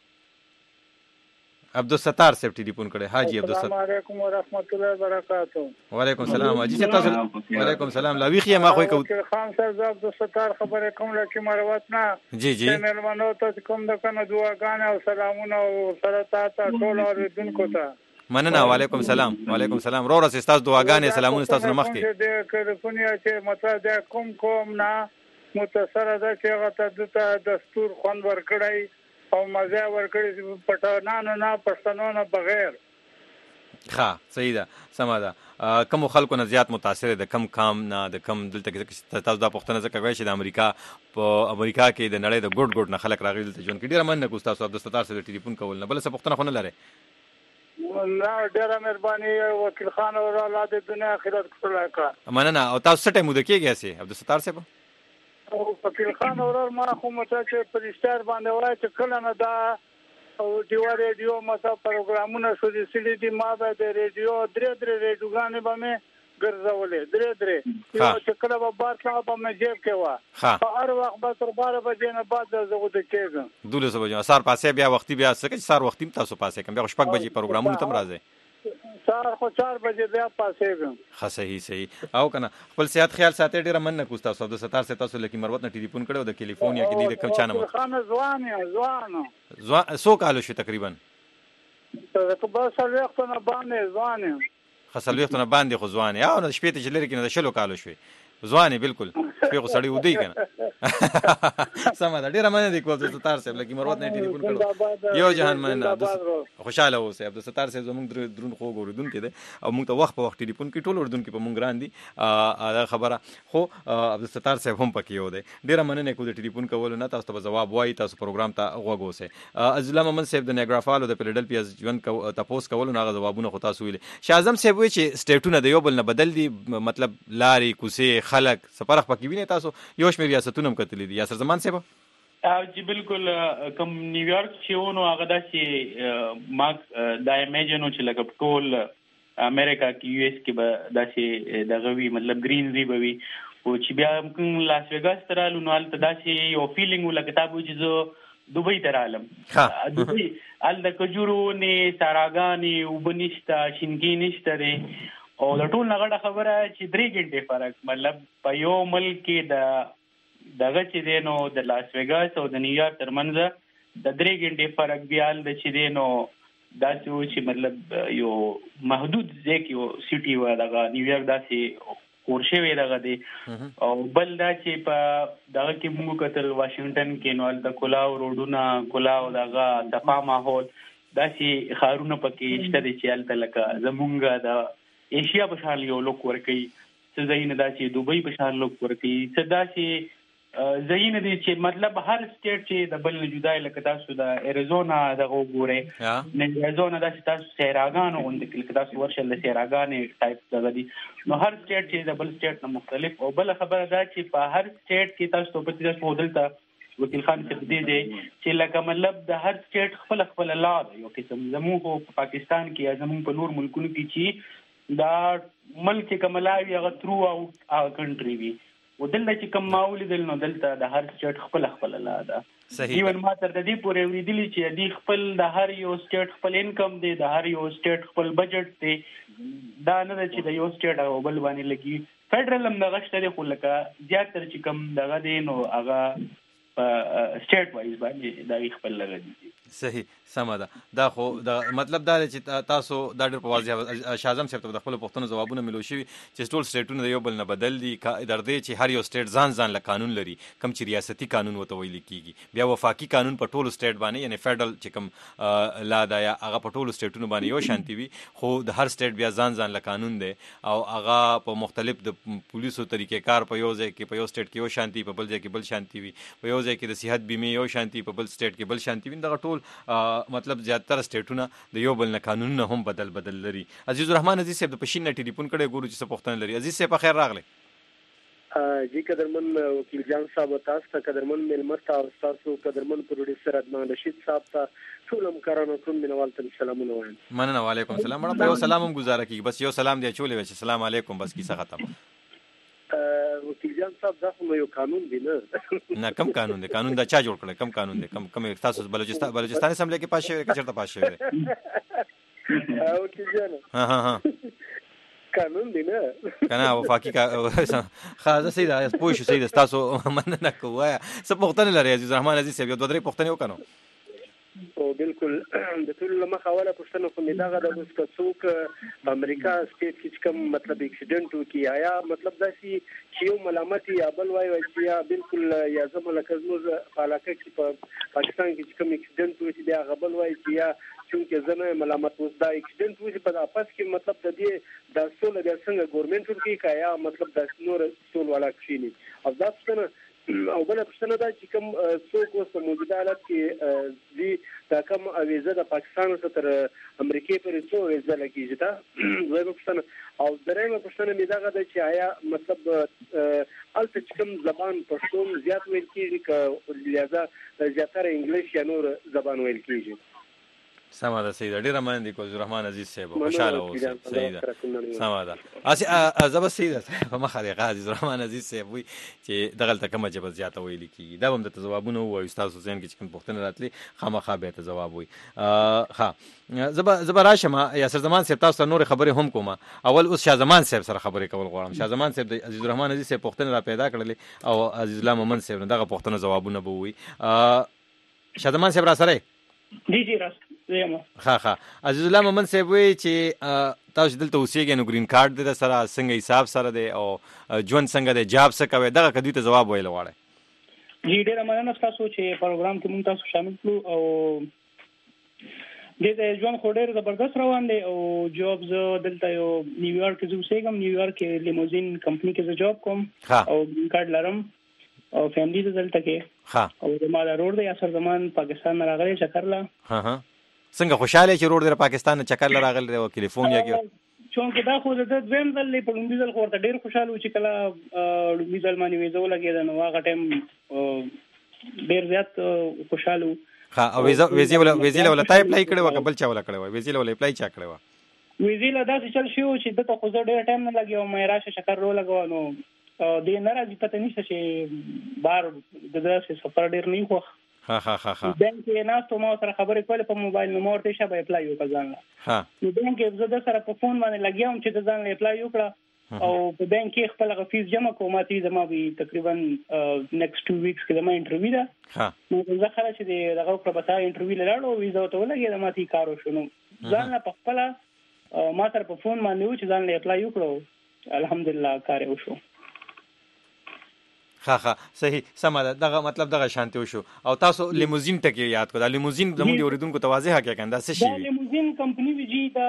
عبدالستار صاحب ټلیفون کړي. حاجی عبدالستار. السلام علیکم ورحمۃ اللہ وبرکاتہ. وعلیکم السلام. حاجی صاحب تاسو وعلیکم السلام. لا ویخه ما خو خان صاحب عبدالستار خبره کوم لکه مروت نه جی مېلمنو ته کوم د کنه دعاګانې او سلامونه او سره تاسو ټول اوریدونکو ته مننه. وعلیکم السلام. وعلیکم السلام. رورا تاسو دعاګانې سلامونه تاسو نه مخکې د کلیفورنیا چې مطلب د کوم نه متصره ده چې هغه ته د دستور خوند ورکړی او مزه ورکړي پټانانو نه پښتنو نه بغیر. ها صحیح ده. سم ده. کوم خلکو نه زیات متاثر ده کم کام نه د کم دلته کې تاسو دا پښتنه ځکه کوي چې د امریکا کې د نړۍ د ګډ نه خلک راغلي دلته ژوند کې ډیر مننه کوم تاسو عبدالستار سره ټلیفون کول نه بل څه پښتنه خو نه لري. ډیره مهرباني وکیل خان او الله د دنیا آخرت کړه کا. مننه. او تاسو څه ټیم ودکېږئ سي عبدالستار صاحب او وکیل خان اورل ما خو مته چې پرشتار باندې وای چې کله نه دا او دیو ریډیو مته پروګرامونه شو دي سړي دي ما به د ریډیو درې ریډیوګانې به مې ګرځولې درې یو چې کله به بار څه به مې جیب کې وا هر وخت به تر 12 بجې نه بعد زه ود کېږم 12 بجې سار پاسه بیا وختي بیا څه چې سار وختي تاسو پاسه کوم بیا شپږ بجې پروګرامونه تم راځي سار خو 4 بجې بیا پاسېږم. ښه صحیح او کنه خپل صحت خیال ساتي ډیره مننه کوم تاسو د 17 سے تاسو لکه مروت نه ټلیفون کړو د کیلیفورنیا کې د کوم چانه خانه ځوان سو کالو شو تقریبا ته به سره وخت نه باندې ځوان خاصه وخت نه باندې خو ځوان یا نو شپې ته لري کې نه شلو کالو شوي ځواني بالکل پیغو سړی ودی کنه سم ده ډیره مننه د عبد الستار صاحب لکه مروت نه ټلیفون کړو یو جهان مننه خوشاله اوسه عبد الستار صاحب زموږ درون خو ګوردون کې ده او موږ ته وخت په وخت ټلیفون کې ټول اردن کې په مونږ ګران دي دا خبره خو عبد الستار صاحب هم پکې یو دی ډیره مننه کو د ټلیفون کول نه تاسو ته جواب وایي تاسو پروګرام ته غوږ اوسه عزیز محمد صاحب د نیاګرا فال او د فیلډلفیا ژوند تاسو کول نه جوابونه خو تاسو ویل شاعظم صاحب وی چې سټیټونه د یو بل نه بدل دي مطلب لاري کوسه خلک سفرخ پکې ویني تاسو یو شمیر ریاستونه هم کتلې دي یاسر زمان صاحب جی بالکل کوم نیویارک چې ونو هغه داسې ما دا امیجنو چې لکه ټول امریکا کې یو اس کې به داسې دغه وی مطلب گرینری به وي او چې بیا کوم لاس ویګاس ترالو نو الته داسې یو فیلینګ ولا کتاب چې زه دوبۍ ته رالم دوبۍ ال د کجورو نه ساراګانی وبنشتا شینګی نشته دی او د ټول نغړه خبره چې 3 غنټه فرق مطلب په یو ملک کې دغه چې دی نو د لاس ویګاس او د نیویارک ترمنځ د 3 غنټه فرق بیا د چې دی نو داسې و چې مطلب یو محدود ځای کې یو سیټي و دغه نیویارک داسې کورشوي دغه دی او بل دا چې په دغه کې موږ کتل واشنگټن کې نو د کلاو روډونه کلاو دغه صفا ماحول داسې خارونه پکې شته چې الته لکه زمونږ د ایشیا په شان یو لوک ورکي څه ځایونه داسې دوبۍ په شان لوک ورکي څه داسې ځایونه دي چې مطلب هر سټیټ چې د بل نه جدا لکه تاسو د اریزونا دغه وګورئ نه اریزونا داسې تاسو سیراګانو غوندې لکه تاسو ورشل د سیراګانې ټایپ دغه دي نو هر سټیټ چې د بل سټیټ نه مختلف او بل خبره دا چې په هر سټیټ کې تاسو په دې څه ودلته وکیل خان څه دی چې لکه مطلب د هر سټیټ خپل لا یو قسم زموږ په پاکستان کې زموږ په نور ملکونو کې چې دا ملک کملاوی هغه ترو او کنټری وي ودلته چې کوم ماول دل نو دلته د هر سټیټ خپل لا ده صحیح ایون ما تر دې پورې ویډلی چې دی خپل د هر یو سټیټ خپل انکم دی د هر یو سټیټ خپل بجټ دی دا نه چې د یو سټیټ او بل باندې لګي فدرال هم دغه شته خو لکه زیاتره چې کم دغه دی نو هغه سټیټ وایز باندې دا خپل لګي صحیح سمه ده دا خو دا مطلب دا چې تاسو دا ډېر په واضح شاعظم صاحب ته د خپل پښتنو ځوابونه ملو شوي چې ټول سټیټونه د یو بل نه بدل دي در دې چې هر یو سټیټ ځان له قانون لري کم چې ریاستي قانون وته ویل کیږي بیا وفاقي قانون په ټولو سټیټ باندې یعنی فدرال چې کم لا دا یا هغه په ټولو سټیټونو باندې یو شانتي وي خو د هر سټیټ بیا ځان له قانون دی او هغه په مختلف د پولیسو طریقې کار په یو ځای کې په یو سټیټ کې یو شانتي په بل ځای کې بل شانتي وي په یو ځای کې د صحت بیمه یو شانتي په بل سټیټ کې بل شانتي وي دا ټول مطلب زیاتره سټیټونه د یو بل نه قانونونه هم بدل لري عزیز الرحمن عزیز صاحب د پښین ټلیفون کړي ګورو چې څه پوښتنه لري عزیز صاحب خیر راغله جی قدرمن وکیل جان صاحب تاسو ته قدرمن ملمت او تاسو قدرمن پروډوسر ادمان رشید صاحب ته ټول همکارانو ټول مینوال ته سلامونه وایم مننه وعلیکم السلام مړه په یو سلام هم گزاره کیږي بس یو سلام دی چولې وچې السلام علیکم بس کیسه ختم وکیل جان صاحب دا خو یو قانون دی نه کم قانون دی قانون دا چا جوړ کړی کم قانون دی کم تاسو بلوچستان اسمبلی کې پاس شوی کچرته پاس شوی وکیل جان ها قانون دی نه کنه وفاقي خاصه سیده پوه شو سیده تاسو مننه کوه څه پوښتنه لري عزیز الرحمن عزیز صاحب یو دوه درې پوښتنه وکړو او بالکل د ټول لمخ اوله پښتنه خو دغه د وسکڅوک امریکا سټیټ کې کوم مطلب اکسیډنټ وکي آیا مطلب دا چې یو ملامت یا بل وای چې یا بالکل یا زموږ لکزموز علاقه کې په پاکستان کې کوم اکسیډنټ وکي دا غبل وای چې یا چې زنه ملامت وس دا اکسیډنټ وکي په اپس کې مطلب د دې د سول د څنګه ګورنمنت ورکی کایا مطلب د نور سول والا کشینی او دا څنګه او بل پښتنه دا چې کوم څوک اوس په موجوده حالت کې دی دا کوم اویزه د پاکستان سره تر امریکای پورې څو ویزه لګیږي دا دوی پښتنه او درېمه پښتنه می داغه د چې آیا مطلب الته چې کوم زبان پښتون زیات ویل کیږي که لہذا زیاتره انګلیش یا نور زبان ویل کیږي سما ده سیده ډیره مننه کوم الرحمن عزیز صاحب خوشاله اوسه سیده سما ده اسی زب سیده په مخه دی عزیز الرحمن عزیز صاحب وي چې دغه تکمه جبه زیاته ویل کی دا هم د جوابونه وایي تاسو ځین کې کوم پوښتنه راتلی خامخا به ته جواب وي ها زبر راشم یاسر زمان صاحب تاسو نور خبره هم کومه اول اوس شاه زمان صاحب سره خبرې کول غواړم شاه زمان صاحب د عزیز الرحمن عزیز صاحب پوښتنه را پیدا کړلې او عزیز الله محمد صاحب دغه پوښتنه جوابونه به وي شاه زمان صاحب را سره جی راست ها عزیز الله محمد صاحب وی چې تاسو دلته اوسېږئ نو ګرین کارت د سره څنګه حساب سره دی او ژوند څنګه دی جاب څه کوي دغه کدی ته جواب ویل غواړئ. جی ډېره مننه تاسو چې پروګرام کې مونږ تاسو شامل کړو او د ژوند خو ډېر زبردست روان دی او جاب زه دلته یو نیویارک کې اوسېږم. نیویارک کې لیموزین کمپنی کې زه جاب کوم او ګرین کارت لرم او فیملی دلته کې او زما د روډ دی اثر زمان پاکستان راغلی چکر لا. څنګه خوشاله چې روډ در پاکستان چکر راغلی او کیلیفورنیا کې چونکې دا خو د دویم ځل په لومړي ځل خو ورته ډېر خوشاله و چې کله لومړي ځل باندې ویزه ولګېده نو هغه ټایم ډېر زیات خوشاله و. او ویزې ولا تا اپلای کړو که بل چا ولا کړو؟ ویزې ولا اپلای چا کړو؟ ویزې له داسې چل شو چې دته خو زه ډېر ټایم نه لګي او مې راشه چکر ولګاوه نو دې نه راځي پته نشته چې بار د داسې سفر ډېر نه خوښ. بینک کې ناستو ما سره خبرې کولې په موبایل نو ما ورته شابه اپلای وکړ ځان له نو بینک کې زه د سره په فون باندې لګیاوم چې د ځان له اپلای وکړه او په بینک کې خپل فیس جمع کوم چې زما به تقریبا نیکسټ 2 ویکس کې زما انټرویو ده نو زه خلک چې دغه په بتا انټرویو لاړو ویزا ته ولګي د ماتي کارو شنو ځان په خپل ما سره په فون باندې و چې ځان له اپلای وکړو الحمدلله کار وشو. صحیح سمه ده دغه مطلب دغه شانتي وشو. او تاسو لیموزین ټکی یاد کړه لیموزین زموږ د اوریدونکو ته واضح حق کنده څه شي وي؟ لیموزین کمپنی وی دا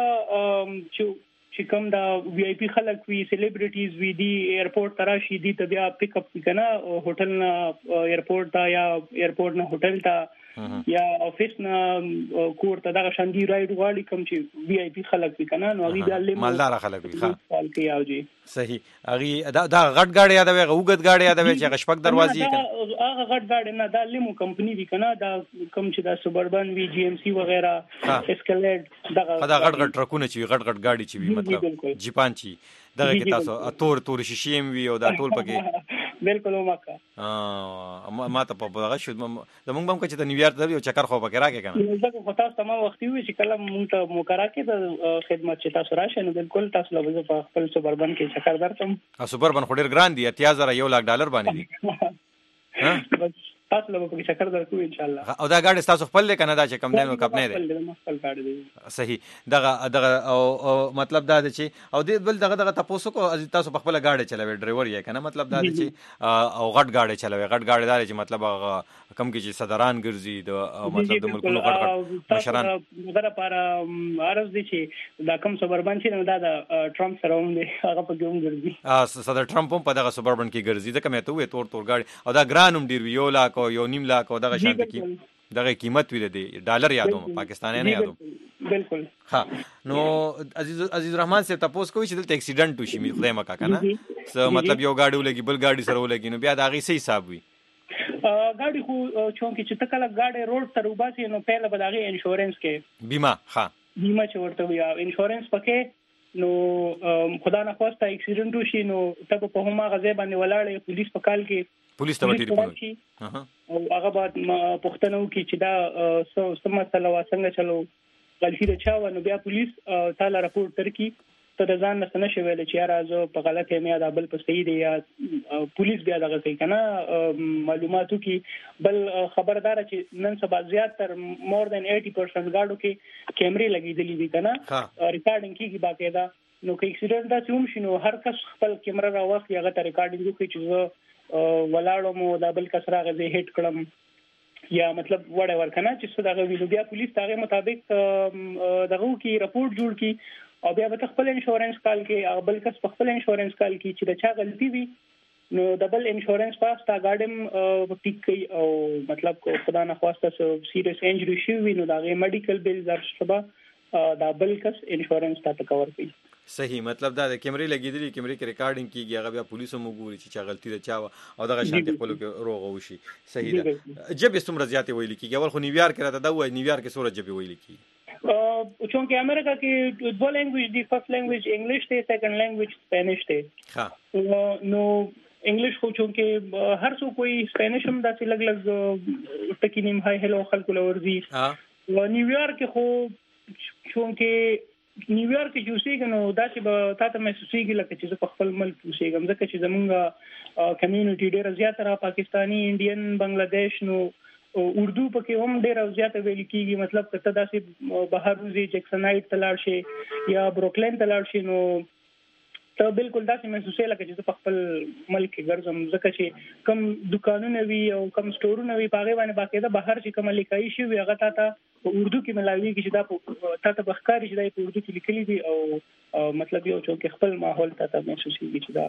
چې کوم دا وی آی پی خلک وی سلیبریټیز وی دی ایرپورټ تراشي دی ته بیا پک اپ کنه هوټل نه ایرپورټ تا یا ایرپورټ نه هوټل تا یا افیس نه کور ته دغه شاندي رائډ غواړي کوم چې وی آی پی خلک وی کنه نو هغه د مالدار خلک وی خال کې یاوږي. صحیح هغه دا غټ گاډي یادوي غوګت گاډي یادوي چې غشپک دروازې کنه هغه غټ گاډي نه دا لیمو کمپنی وی کنه دا کوم چې دا سبربن وی جی ام سی وغیرہ اسکلیټ دا غټ ټرکونه چې غټ گاډي چې وی مطلب جیپان چې دغه کې تاسو تور شیشې وی او دا ټول پکې بالکل وماکه ما ته په دغه شو زمونږ هم چې د نیویارک د یو چکر خو پکې راکې کنه زه خو تاسو تمام وخت وی چې کله مونږ ته موکرا کې د خدمت چې تاسو راشه نو بالکل تاسو له په خپل سبربن کې چکر درتم. سبربن خو ډیر ګران دی 18000 $1,00,000 باندې دی ها تاسو له په چکر درکو ان شاء الله. او دا ګاډي تاسو خپل کنه دا چې کم نه کپ نه دی صحیح دغه او مطلب دا چې او دې بل دغه تاسو کو تاسو په خپل ګاډي چلوي ډرایور یې کنه مطلب دا چې او غټ ګاډي چلوي غټ ګاډي دا چې مطلب کم کې چې صدران ګرځي د مطلب د ملکونو غټ مشران دغه لپاره عرض دي چې دا کم سبربن چې دا د ټرمپ سره هم دی هغه په ګوم ګرځي صدر ټرمپ هم په دغه سبربن کې ګرځي ځکه مې ته وې تور ګاډي او دا ګرانوم ډیر ویو لا کو یو نیم لاک او دغه شانت کی دغه قیمت ویل دی $، یادوم پاکستاني نه یادوم بالکل. نو عزیز رحمان سے تاسو کوی چې دلته اکسیډنټ وشي می خدای مکا کنه څه مطلب یو ګاډي ولګي بل ګاډي سره ولګي نو بیا دا غي صحیح حساب وي ګاډي خو چونکې چې تکله ګاډي روډ تر وباسي نو پهله به دغه انشورنس کې بیمه بیمه چې ورته وي انشورنس پکې نو خدا نه خواسته اکسیډنټ وشي نو ته په هما غزه باندې ولاړې پولیس په کال کې پولیس ته وټی ریپورت او هغه بعد پښتنو کې چې دا سم مسله واسنګ چلو غلطی د چا ونو بیا پولیس تعالی راپورټ ترکی ته ځان نه سن شویل چې راځو په غلطه مې دا بل په صحیح دی یا پولیس بیا دغه کوي کنه معلوماتو کې بل خبردار چې نن سبا زیات تر مور دین 80% گاډو کې کیمرې لګېدلې دي کنه ریکارډینګ کیږي باقاعده نو کې اکسیډنټ دا چې هم شنو هر کس خپل کیمرا راوخت هغه ته ریکارډینګ کوي چې ولاړو مو دا بل کس راغی هټ کړم یا مطلب وړه ورکنه چې دغه ویډیو بیا پولیس هغه مطابق دغه کی رپورټ جوړ کی او بیا به خپل انشورنس کال کې بل کس خپل انشورنس کال کې چې دا چا غلطي وي نو ډبل انشورنس پاس تا ګاډم ټیک کوي او مطلب کو خدا نه خواسته سیریس انجری شي وي نو دا میډیکل بیل درشبه دا بل کس انشورنس تا کور کوي. صحیح مطلب دا د کیمرې لګېدلې کیمرې کې ریکارډینګ کیږي هغه بیا پولیسو موږ چې چا غلطي ده چا او دغه شانتي خپل کې روغ وشي. صحیح ده جب څومره زیاتې ویل کیږي اول خو نیویارک راته دا وای نیویارک کې سوره جب ویل کیږي چونکه امریکا کې دوه لینګویج دي فرست لینګویج انګلیش ته سیکنډ لینګویج سپینش ته نو انګلیش خو چونکه هر څو کوئی سپینش هم داسې لګ لګ ټکی نیم هاي هلو خلکو لورځي او نیویارک خو چونکه نیویارک کې اوسېږم نو دا چې به تاسو محسوسېږي لکه چې په خپل ملک اوسېږم ځکه چې زمونږ کمیونټي ډېر زیات را پاکستانی انډین بنگلاديش نو اردو پکې هم ډېر زیات ویل کیږي. مطلب کته داسې بهر روزي جکسنایټ تلاړ شي یا بروکلین تلاړ شي نو ته بالکل داسې محسوسه لکه چې په خپل ملک کې ګرځم، ځکه چې کم دکانونه وي او کم سٹورونه وي پاغه باندې باقاعده بهر چې کوم لیکای شي وي هغه ته اردو کې ملاوي کې چې دا ته بخکاری چې دا په اردو کې لیکلي دي او مطلب یو چې خپل ماحول ته محسوسيږي چې دا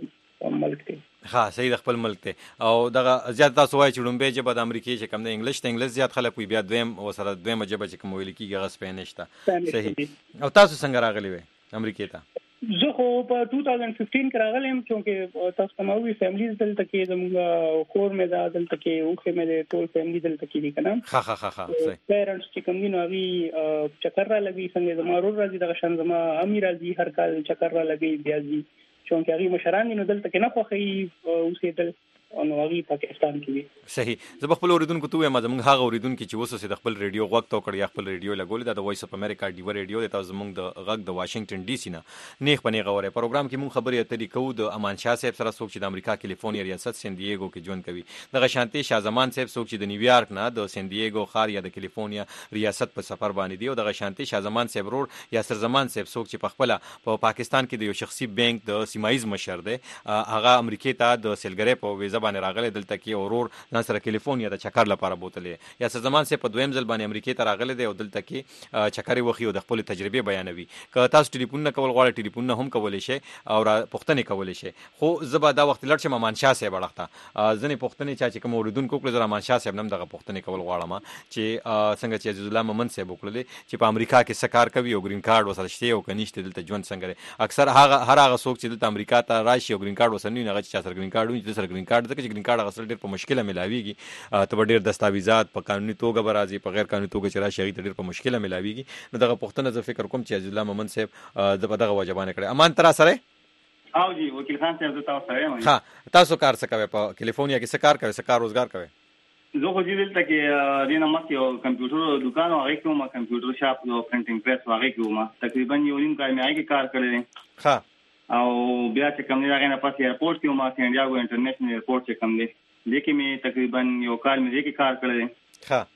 خپل ملک دی. ها صحیح د خپل ملک ته او دغه زیات تاسو وایي چې ډومبه جبه د امریکای چې کوم د انګلیش زیات خلک وي بیا دویم وسره دویمه جبه چې کوم ویل کیږي هغه سپینش ته. صحیح. او تاسو څنګه راغلی وې امریکای ته؟ زه خو په 2015 کې راغلم چې تاسو کومه فیملیز دلته کې زموږ کور مې دا دلته کې اوخه مې ټول فیملی دلته کې دي کنه. ها صحیح. پیرنټس چې کوم دي نو هغه چکر را لګي څنګه زما ورور راځي د شان زما امیر راځي هر کال چکر را لګي بیا ځي چې هغه مشران دي نو دلته کې نه خوخي اوسېدل او نو هغه پاکستان کې دي. صحیح. زه خپل اوریدونکو ته وایم زموږ هغه اوریدونکو چې وسوسه د خپل ریډیو غوږ ته کړی خپل ریډیو لګول دا د وایس اف امریکا ډیو ریډیو د تاسو زموږ د غږ د واشنگټن ډي سي نه نیغ پنی غوړې پروګرام کې مونږ خبرې اترې کوو د امان شاه صاحب سره څوک چې د امریکا کیلیفورنیا ریاست سن دیګو کې ژوند کوي، د شانتي شاه زمان صاحب څوک چې د نیویارک نه د سن دیګو ښار یا د کیلیفورنیا ریاست په سفر باندې دی، او د شانتي شاه زمان صاحب ورور یاسر زمان صاحب څوک چې په خپل په پاکستان کې د یو شخصي بانک د سیمایز مشر دی، هغه امریکا ته د سیلګری په ویزه باندې راغلی دلته کې اورور ځان سره کیلیفورنیا د چکر لپاره بوتلې. یاسر زمان صاحب په دویم ځل باندې امریکا ته راغلی دی او دلته کې چکر وخی او د خپل تجربه بیانوي. که تاسو ټلیفون نه کول غواړئ ټلیفون نه هم کولای شئ او پوښتنه کولای شئ. خو زبا دا وخت لړ چې امان شاه صاحب ورغته ځنې پوښتنه چا چې کوم اوریدونکو کول زره امان شاه صاحب نم دغه پوښتنه کول غواړم چې څنګه چې عزیز الله مومن صاحب وکړل چې په امریکا کې سکار کوي او گرین کارت وسره شته او کنيشته دلته ژوند څنګه اکثر هغه څوک چې دلته امریکا ته راشي او گرین کارت وسنی نه چې سره گرین کارت وي سره گرین کارت ځکه چې گرین کارت اصل ډېر په مشکله ملاويږي ته ډېر دستاویزات په قانوني توګه برازي په غیر قانوني توګه چې راشي هغه ډېر په مشکله ملاويږي. نو دغه پوښتنه زه فکر کوم چې عزیز الله مومن صاحب دغه وجبانه کړي. امان تر سره او جی وکیل خان صاحب تاسو سره یم. ها تاسو کار څه کوي په کیلیفورنیا کې څه کار کوي څه کار روزګار کوي؟ زه خو دلته کې دینه مخ یو کمپیوټر دکان او هغه کوم کمپیوټر شاپ او پرنټینګ پریس هغه کوم تقریبا یو نیم کال مې هغه کار کړی. ها او بیا چې کوم نه هغه پاتې ایرپورټ کې ما سانډیاګو انټرنیشنل ایرپورټ چې کوم دی لیکي مې تقریبا یو کال مې کې کار کړی. ها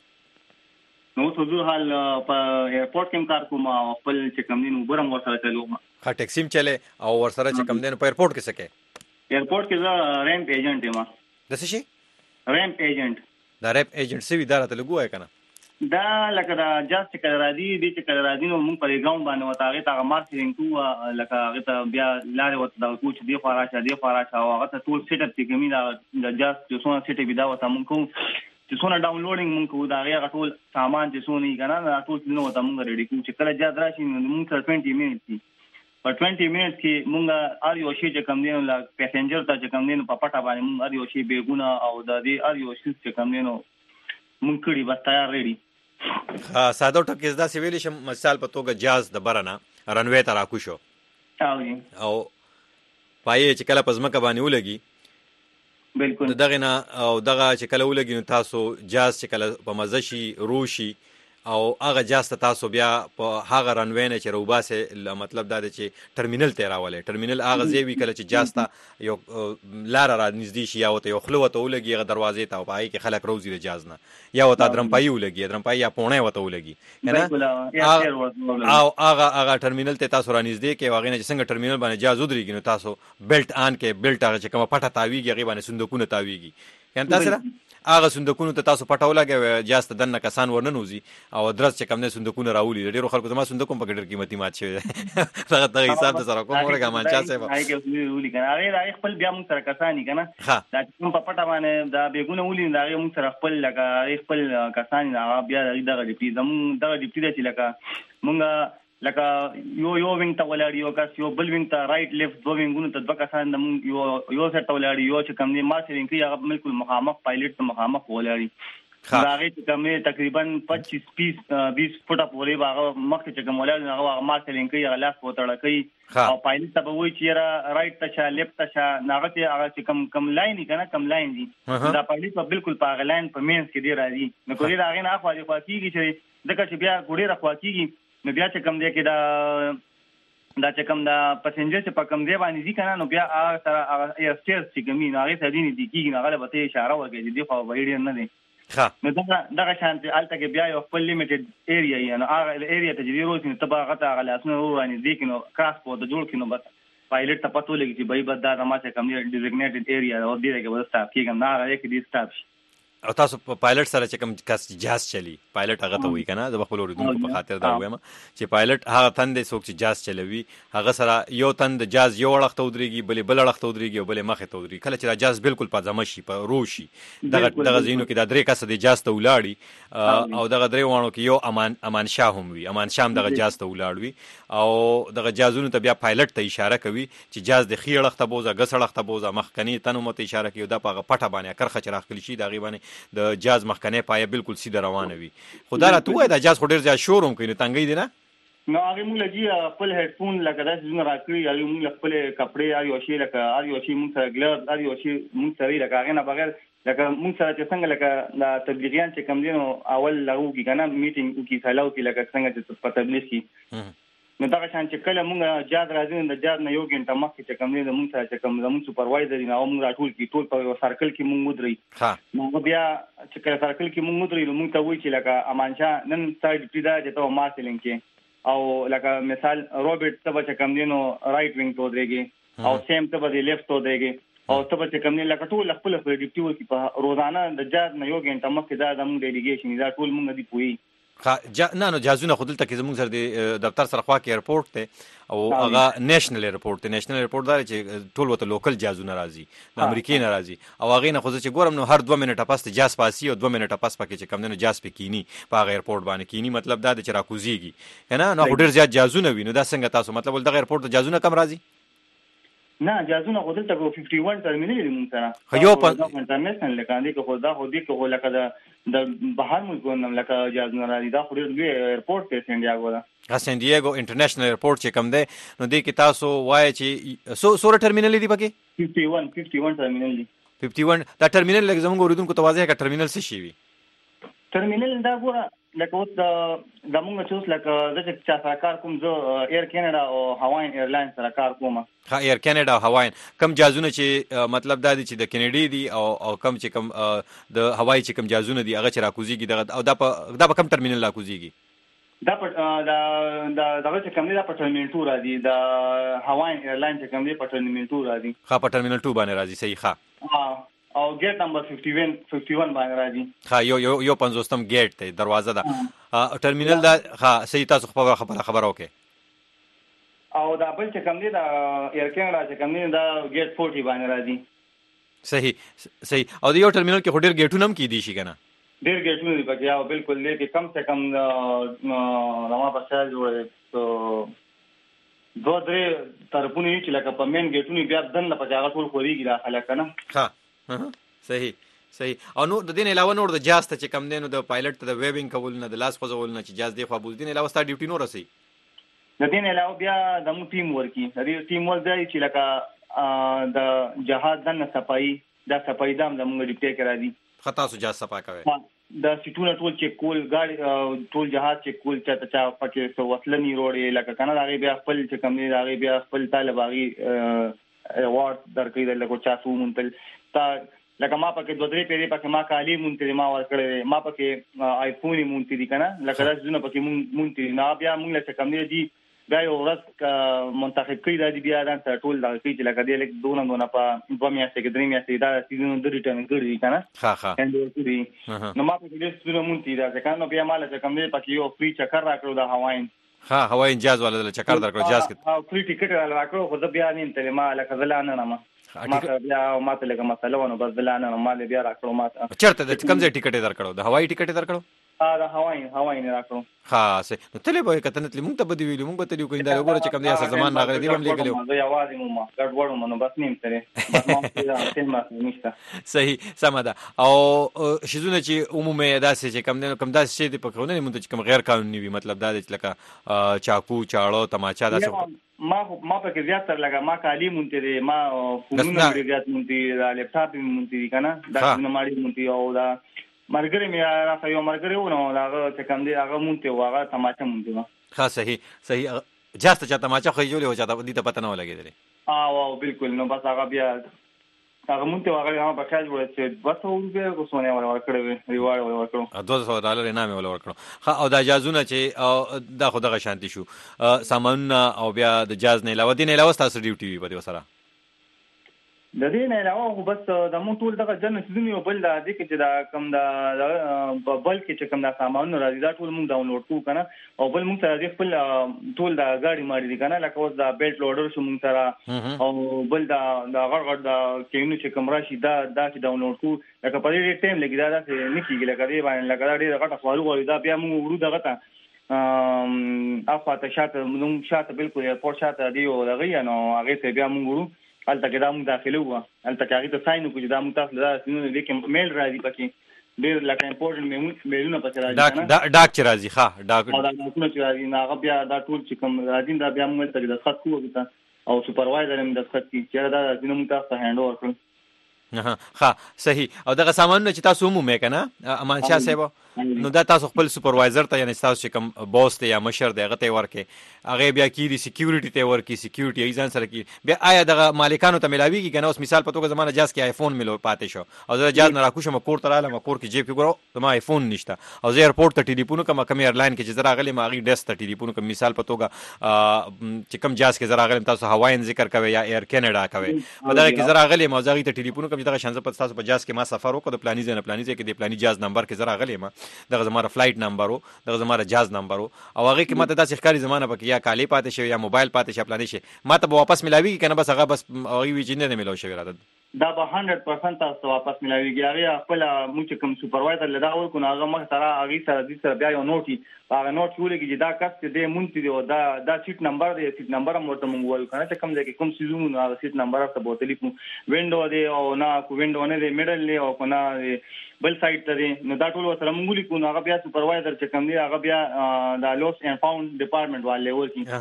نو څه حال په ایرپورټ کې کار کوم او خپل چې کوم دین وبرم ورسره چلوم. ها ټیکسیم چله او ورسره چې کوم دین په ایرپورټ کې سکے؟ ایرپورټ کې زه رینټ ایجنټ یم. د څه شي؟ رینټ ایجنټ. دا ریپ ایجنټ سی اداره ته لګوای کنه دا لکه دا جاست کړه را دي د چې کړه را دي نو موږ په ګراوند باندې وتاغه تا مارکیټینګ کوه لکه هغه ته بیا لارې وته دا کوچ دی خراشه او هغه ته ټول سیټ اپ کې کمی دا جاست چې څونه سیټ اپ دا وته موږ کوو چې څونه ډاونلوډینګ موږ کوو دا هغه ټول سامان چې څونه یې کنه ټول نو وته موږ ریډي کوو چې کله جاز راشي موږ سره 20 منټ دي په 20 منټ کې موږ ار یو شی چې کم دی نو پیسنجر ته چې کم دی نو په پټه باندې موږ ار یو شی بیګونه او د دې ار یو شی چې کم دی نو موږ کړي بس تیار ریډي. ساده ټکیز دا سی ویلی شم مثال په توګه جاز د برنه رنوي ته راکو شو او پای چې کله پزماکه باندې ولګي بالکل دغه نه او دغه چې کله ولګي نو تاسو جاز چې کله په مزه شي روشي او هغه جاز تاسو بیا په هغه رنوي نه چې روباسه مطلب دا دی چې ټرمینل ته راولې ټرمینل هغه ځای کله چې جاز ته یو لار را نږدې شي یا وته یو خلوه ته ولګي هغه دروازې ته او پای کې خلک روزي د جاز نه یا وته درمپای ولګي درمپای یا پونه وته ولګي کنه او هغه ټرمینل ته تاسو را نږدې کې واغې نه چې څنګه ټرمینل باندې جاز ودرېږي نو تاسو بیلټ آن کې بیلټ هغه چې کومه پټه تاویږي هغه باندې صندوقونه تاویږي یعنی تاسو هغه صندوقونو ته تاسو پټاو لګوي جاست دنه کسان ورننوزي او درس چې کوم نه صندوقونه راولي ډیرو خلکو زما صندوق په ډیر قیمتي مات شوی هغه د حساب سره کوم ورګه مان چا څه هغه کې ولي کنه هغه خپل بیا موږ سره کسانی کنه دا کوم په پټه باندې دا بیګونه ولي دا موږ سره خپل لګا خپل کسانی هغه بیا دغه ډیپټي زموږ دغه ډیپټي چې لکه لکه یو وینګ ته ولاړ یو کس یو بل وینګ ته رائټ لیفت دو وینګونو ته دوه کسان د یو سره ته ولاړ یو چې کوم دی مارکیټینګ کې هغه بالکل مخامخ پایلټ ته مخامخ ولاړ دا هغه چې کوم تقریبا 25 20 فټه پورې هغه مخ چې کوم ولاړ هغه مارکیټینګ کې هغه لاس وتړل کوي او پایلټ ته به وایي چې را رائټ ته چا لیفت ته چا هغه چې کم لاین کنه کم لاین دي دا پایلټ په بالکل په هغه لاین په مینس کې دی راځي نو کوي دا هغه نه خو کیږي چې دغه چې بیا ګوډه راخوا کیږي نو بیا چې کم دی کې دا چې کم دا پسنجر چې په کم دی باندې دي کنه نو بیا هغه سره ایرسټیرز چې کمی نو هغه ته دي کیږي هغه به ته اشاره وکړي دي خو وایډ نه دي نو دغه شانتي الته کې بیا یو خپل لیمیټډ ایریا یې نو هغه ایریا ته چې روز نه تبا غته هغه لاسنه ورانی دي کې نو کراس په د جوړ کې نو بس پایلټ ته پته لګي چې بای بد دا ما څه کم نه ډیزګنیټډ ایریا او دې کې وستا کېږم نه هغه کې دي سټاپ شي او تاسو په پایلټ سره چې کوم کس جاز چلی پایلټ هغه ته وی کنه د خپل اوریدونکو په خاطر دا وایم چې پایلټ هغه تند څوک چې جاز چلوي هغه سره یو تند جاز یو وړخ ته ودرېږي بل وړخ ته ودرېږي او بل مخه ته ودرېږي کله چې جاز بالکل په ځم شي په روشي دغه زینو کې د درې کس د جاز ته ولاړی او دغه درې وانو کې یو امان شاه هم وي امان شاه دغه جاز ته ولاړوي او دغه جازونو ته بیا پایلټ ته اشاره کوي چې جاز د خېړخ ته بوزا غسړخ ته بوزا مخکنی تنو مت اشاره کوي دا په پټه باندې کرخه چراغ کلی شي دا غیبانه د جاز مخکنه پایه بالکل سیده روانه وي خدا را توه دا جاز خو ډیر ځای شورم کوي نو تنګي دي نه نو هغه موږ لګي خپل هډفون لکه داسې زونه راکړي هغه موږ خپل کپڑے هغه شی لکه هغه شی موږ سره ګلر هغه شی موږ سره لکه هغه نه بغیر لکه موږ سره چې څنګه لکه د تبلیغیان چې کم دي نو اول لغوږي کنه میټینګ کی سلاو کی لکه څنګه چې په تبلیغ کی نو دا شان چې کله موږ جاز راځي نو جاز نه یو غنټه مخکې چې کم دي نو موږ سره چې کم زموږ سپروایزر نو موږ راټول کی ټول په سرکل کې موږ مدري نو بیا چې کله سرکل کې موږ مدري نو موږ ته وایي چې لکه امانشاه نن سایډ پیدا چې ته ما سیلینګ کې او لکه مثال روبرټ ته چې کم دي نو رائټ وینګ ته درېږي او سیم ته به لیفت ته درېږي او ته چې کم دي لکه ټول خپل ډیپټي ورکی په روزانه د جاز نه یو غنټه مخکې دا د موږ ډیلیګیشن دا ټول موږ دی پوي نه نو جازونه خودل ته کې زموږ سره د دفتر سره خوا کې ایرپورټ ته او هغه نېشنل ایرپورټ ته نېشنل ایرپورټ دا چې ټول وته لوکل جازونه راځي د امریکای نه راځي او هغه نه خو چې ګورم نو هر 2 منټه پاس ته جاز پاسي او 2 منټه پاس پکې چې کم نه جاز پکینی په هغه ایرپورټ باندې کینی مطلب دا چې راکوزيږي کنه نو ډیر زیات جازونه وینو دا څنګه تاسو مطلب دغه ایرپورټ ته جازونه کم راځي نه جازونه خودل ته 51 ټرمینل دی مونږ سره یو په انټرنیشنل لکه خو دا خو دې کو لکه د بهر ملکونو لکه جازونه راځي دا خو ډېر ایرپورټ ته سان دیاګو دا سان دیاګو انټرنیشنل ایرپورټ چې کم دی نو دې کې تاسو وایي چې سوره ټرمینل دی پکې 51 ټرمینل دی 51 دا ټرمینل لکه زموږ اوریدونکو توازی کا ټرمینل څه شي وي ټرمینل دا ګوره لکه اوس د موږ چې اوس لکه د چا سره کار کوم زه ایر کینیډا او هاواین ایرلاین سره کار کوم ها ایر کینیډا او هاواین کم جازونه چې مطلب دا دي چې د کینیډي دي او کم چې کم د هوایی چې کم جازونه دي هغه چې راکوزيږي دغه او دا په کم ټرمینل راکوزيږي دا په دا چې کم دي دا په ټرمینل 2 راځي د هاواین ایرلاین چې کم دي په ټرمینل 2 راځي ها په ټرمینل 2 باندې راځي صحیح ها او گیټ نمبر 51 باندې راځي ها یو 50م گیټ ته دروازه ده ټرمینل دا ها صحیح تاسو خبره وکړه او دا بل چې کم دي دا ایر کینیډا چې کم دي دا گیټ 40 باندې راځي صحیح او د یو ټرمینل کې هډر گیټونه هم کې دي شي کنه ډېر گیټونه دي پکې او بالکل دې کې کم سے کم نو ما په سال جوړه دو درې طرفونه چې لکه په مین گیټونه بیا دنه په ځای ټول خوريږي داخله کنه ها صحیح او نو د دین علاوه نور د جاز ته چې کم دینو د پایلټ ته د ویبینګ کول نه د لاس خوځول نه چې جاز دی خو ابو دین علاوه ستا ډیوټي نور رسي د دین علاوه بیا د مو ټیم ورکی د ټیم ور دی چې لکه د جهاد دنه صفای د صفای دام د موږ ډیپټي کرا دي خطا سو جاز صفا کوي د سټونه ټول چې کول ګاډي ټول جهاد چې کول چا پکې سو وسلنی روړې لکه کنه راغي بیا خپل چې کم دی راغي بیا خپل طالب راغي ایوارډ درکې د لکه چا سو مونتل تا لکه ما پکې دوه درې پیری پکې ما کالی مونتې ما ور کړې ما پکې آیفون مونتې دي کنه لکه دا ځونه پکې مونتې نه بیا مونږ له کم دی دا یو ورځ منتخب کړی دی بیا دا ټول دا چې لکه دی لیک دونه په 2 میاشتې کې 3 میاشتې دا سیزن د ریټرن کړی کنه ها نو ما پکې لیست ونه مونتې دا ځکه نو بیا مال چې کم دی پکې یو فری چکر راکړو دا هواین ها هواین جاز ولا د چکر درکړو جاز کې او فری ټیکټ راکړو خو دا بیا نه تل ما لکه زلانه نه ما بیا ماته لکه مسله ونه بس دلانه مال بیا راکړو ماته چرته د کم ځای ټیکټ درکړو د هوایي ټیکټ درکړو دا هوائی نه راکړو ها سه نو تلې به کتنه تلې مونږ ته بده ویلو مونږ به تلې کوی دا وګوره چې کم دی اساس زمان راغلی دی هم لیکلو زه یوازې مو ګډ وړم نو بس نیم ترې بس ما څه تل ما نشته صحیح سمدا او شیزونه چې عمومي داسې چې کم دی کم داسې شي دی په کونه مونږ چې کم غیر قانوني وي مطلب دا چې لکه چاقو چاړو تماچا داسې ما پکې زیات تر لګا ما کالی مونته دي ما فونونه ډېر زیات مونته دا لپټاپ مونته دي کنه دا نه ماړي مونته او دا مرګري مې راځي یو مرګري ونه دا چې کم دي هغه مونته واغه تماچا مونته ها صحیح جاسته چې تماچا خو جوړي و چې دې ته پته نه ولګیدل او بالکل نو بس هغه بیا هغه مونږ ته هغه په خیال جوړ چې 200 روپیا کوسونه ورکړو ریوارډ ورکړو $200 انعام ورکړو. او دا جازونه چې دا خو دغه شانتي شو سامانونه او بیا د جاز نه علاوه دین علاوه تاسو ډیوټي وي په دې سره د دې نه علاوه بس د مو ټول دغه جنت سيزونی بل د دې کې چې دا کم دا بل کې چې کم دا سامان راځي دا ټول موږ ډاونلوډ کوو کنه او بل موږ سره د خپل ټول دا غاډي ماري دي کنه لکه اوس دا بیلټ لوډر شو موږ سره او بل دا غړ دا کینو چې کم راشي دا چې ډاونلوډ کوو لکه په دې ټیم لګي دا څه نه کیږي لکه دې باندې لکه دا ډېر غټه خالو دا بیا موږ ورو دغه ته افاته شاته موږ شاته بالکل ایرپورټ شاته دی او دغه نو هغه ته بیا موږ ورو الته کې دا موږ داخله وو الته کې هغه ته ساين وکړو دا موږ تاسو دا سينو دې کې میل راځي پکې ډېر لکه امپورټنت میلونه پکې راځي ډاک چې راځي ښه ډاک دا چې راځي هغه بیا دا ټول چې کوم راځي دا بیا موږ ته د خط کوو او سپروایزر هم د خط کې چې دا سينو موږ تاسو هاند اوور کړو. ښه صحیح. او دغه سامانونه چې تاسو مو مې کنه امان شاه صاحب نو دا تاسو خپل سپروایزر ته یعنی تاسو چې کوم بوس ته یا مشر دی هغه ته ورکې هغه بیا کیږي سکیورټي ته ورکې سکیورټي ایزان سره کې بیا آیا دغه مالکانو ته ملاويږي کنه اوس مثال په توګه زمانه جاز کې آیفون ملو پاتې شو او زه جاز نه راکوشم کور ته رالم کور کې جیب کې ګورو زما آیفون نشته او زه ایرپورټ ته ټلیفون کوم ایرلاین کې چې زه راغلی ما غي ډیسک ته ټلیفون کوم مثال په توګه چې کوم جاز کې زه راغلم تاسو هواین ذکر کوي یا ایر کینیډا کوي په دغه کې زه راغلی ما زه غي ته ټلیفون کوم چې دغه شانزه په تاسو په جاز کې ما سفر وکړ د پلاني ځای کې د پلاني جاز نمبر کې زه راغلی ما دغه زماره فلایټ نمبر دغه زماره جاز نمبر او هغه کې ماته داسې ښکاری زمانه پکې یا کالی پاتې شو یا موبایل پاتې شو پلاني شي ماته به واپس ملاوي کنه بس هغه بس هغه وی چې نه ملو شوی راته دا به 100% تاسو واپس ملاويږي هغه خپل موږ کوم سپروایزر لدا ورکو هغه مخ سره هغه سره د سره بیا یو نوټي هغه نوټ ولګي چې دا کس دې مونږ دی او دا سیټ نمبر دی سیټ نمبر هم ورته مونږ ول کنه چې کوم ځای کې کوم سيزونو هغه سیټ نمبر ته بوتلی کو وینډو دی او نه کو وینډو نه دی میډل دی او کنه بل سایډ ته دی نو دا ټول سره مونږ لیکو هغه بیا سپروایزر چې کوم دی هغه بیا دا لوس اینڈ فاوند ډپارټمنټ والے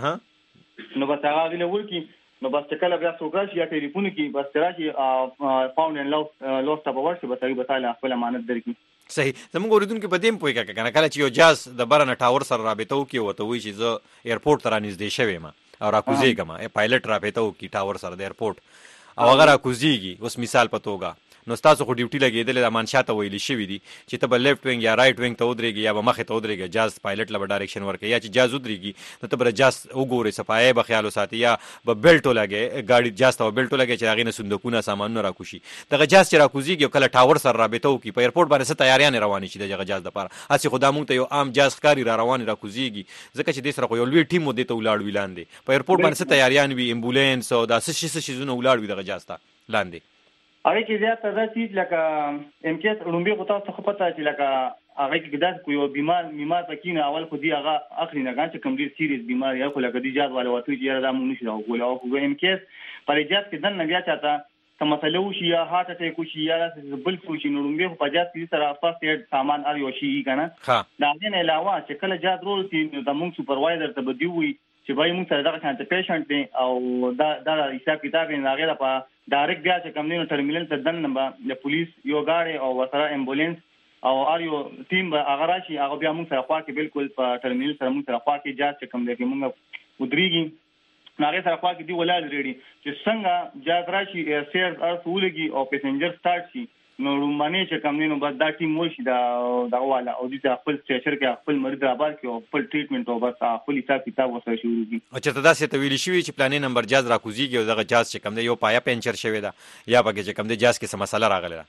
ورکی نو بس هغه دی ورکی نو بس کله بیا سوګاش یا ټلیفون کې بس راشي فاوند اینڈ لوس ته ورشي بس هغه بتاله خپل امانت درکې صحیح. زموږ اوریدونکو په دې پوي کنه کله چې یو جاز د برنه ټاور سره رابطه وکي وته وی چې زه ایرپورټ ته رانږدې شوم او راکوزیږم پایلټ رابطه وکي ټاور سره د ایرپورټ او هغه راکوزیږي اوس مثال په توګه نو تاسو خو ډیوټي لګیدل د امان شاه ته ویلي شوی دي چې ته به لیفټ وینګ یا رائټ وینګ ته ودرېږي یا به مخې ته ودرېږي جاز پایلټ له ډایرکشن ورکړي یا چې جاز ودرېږي نو ته به جاز وګورې صفایي به خیال وساتي یا به بیلټ ولګي ګاډي جاز ته بیلټ ولګي چې هغه نه صندوقونه سامانونه راکوشي دغه جاز چې راکوزیږي کله ټاور سره رابطه وکي په ایرپورټ باندې څه تیاریان روانې شي دغه جاز لپاره اسی خدا مونږ ته یو عام جاز ښکاری را روان راکوزیږي ځکه چې د سره یو لوی ټیم مو دته ولاړ ویلاندې په ایرپورټ باندې څه تیاریان وي امبولانس او د څه شیزونه ولاړ وي دغه جاز ته لاندې هغه کې زیات دا چې لکه ام کې لومبي غوتا څه پته چې لکه هغه کې ګدات کو یو بیمار پکې اول خو دی هغه اخري نه ګان چې کوم ډیر سیریس بیمار یا خو لکه دی جاز والے وته چې دا مونږ نشو غوړو او خو ام کې پر جاز کې دن نه بیا چاته کوم مسله وشي یا هارت اٹیک وشي یا بل څه شي نو لومبي په جاز کې سره فرست ایډ سامان اړ یو شي کنه دا نه علاوه چې کله جاز رول کې د مونږ سپروایزر ته بدیوي چې بای مونږ سره دغه شانته پیشنټ دی او دا حساب کتاب نه هغه په ډایرکټ بیا چې کمنو ټرمینل ته دن نمبر د پولیس یو غاړي او وسره امبولانس او ار یو ټیم به هغه راشي هغه بیا موږ سره خوا کې بالکل په ټرمینل سره موږ سره خوا کې جاز چې کم دی کې موږ ودرېږي هغه سره خوا کې دی ولاړ ریډي چې څنګه جاز راشي سیر ارث ولګي او پیسنجر سٹارټ شي نو رومانه چې کم نو بس دا ټیم وشي دا والا او د خپل سټیشن کې خپل مریض آباد کې او خپل ټریټمنټ او بس خپل حساب کتاب وسره شروع کی او چې تدا سه تویل شوی چې پلانې نمبر جاز راکوزیږي او دغه جاز چې کم دی یو پایا پنچر شوی دا یا پکې چې کم دی جاز کې څه مسله راغله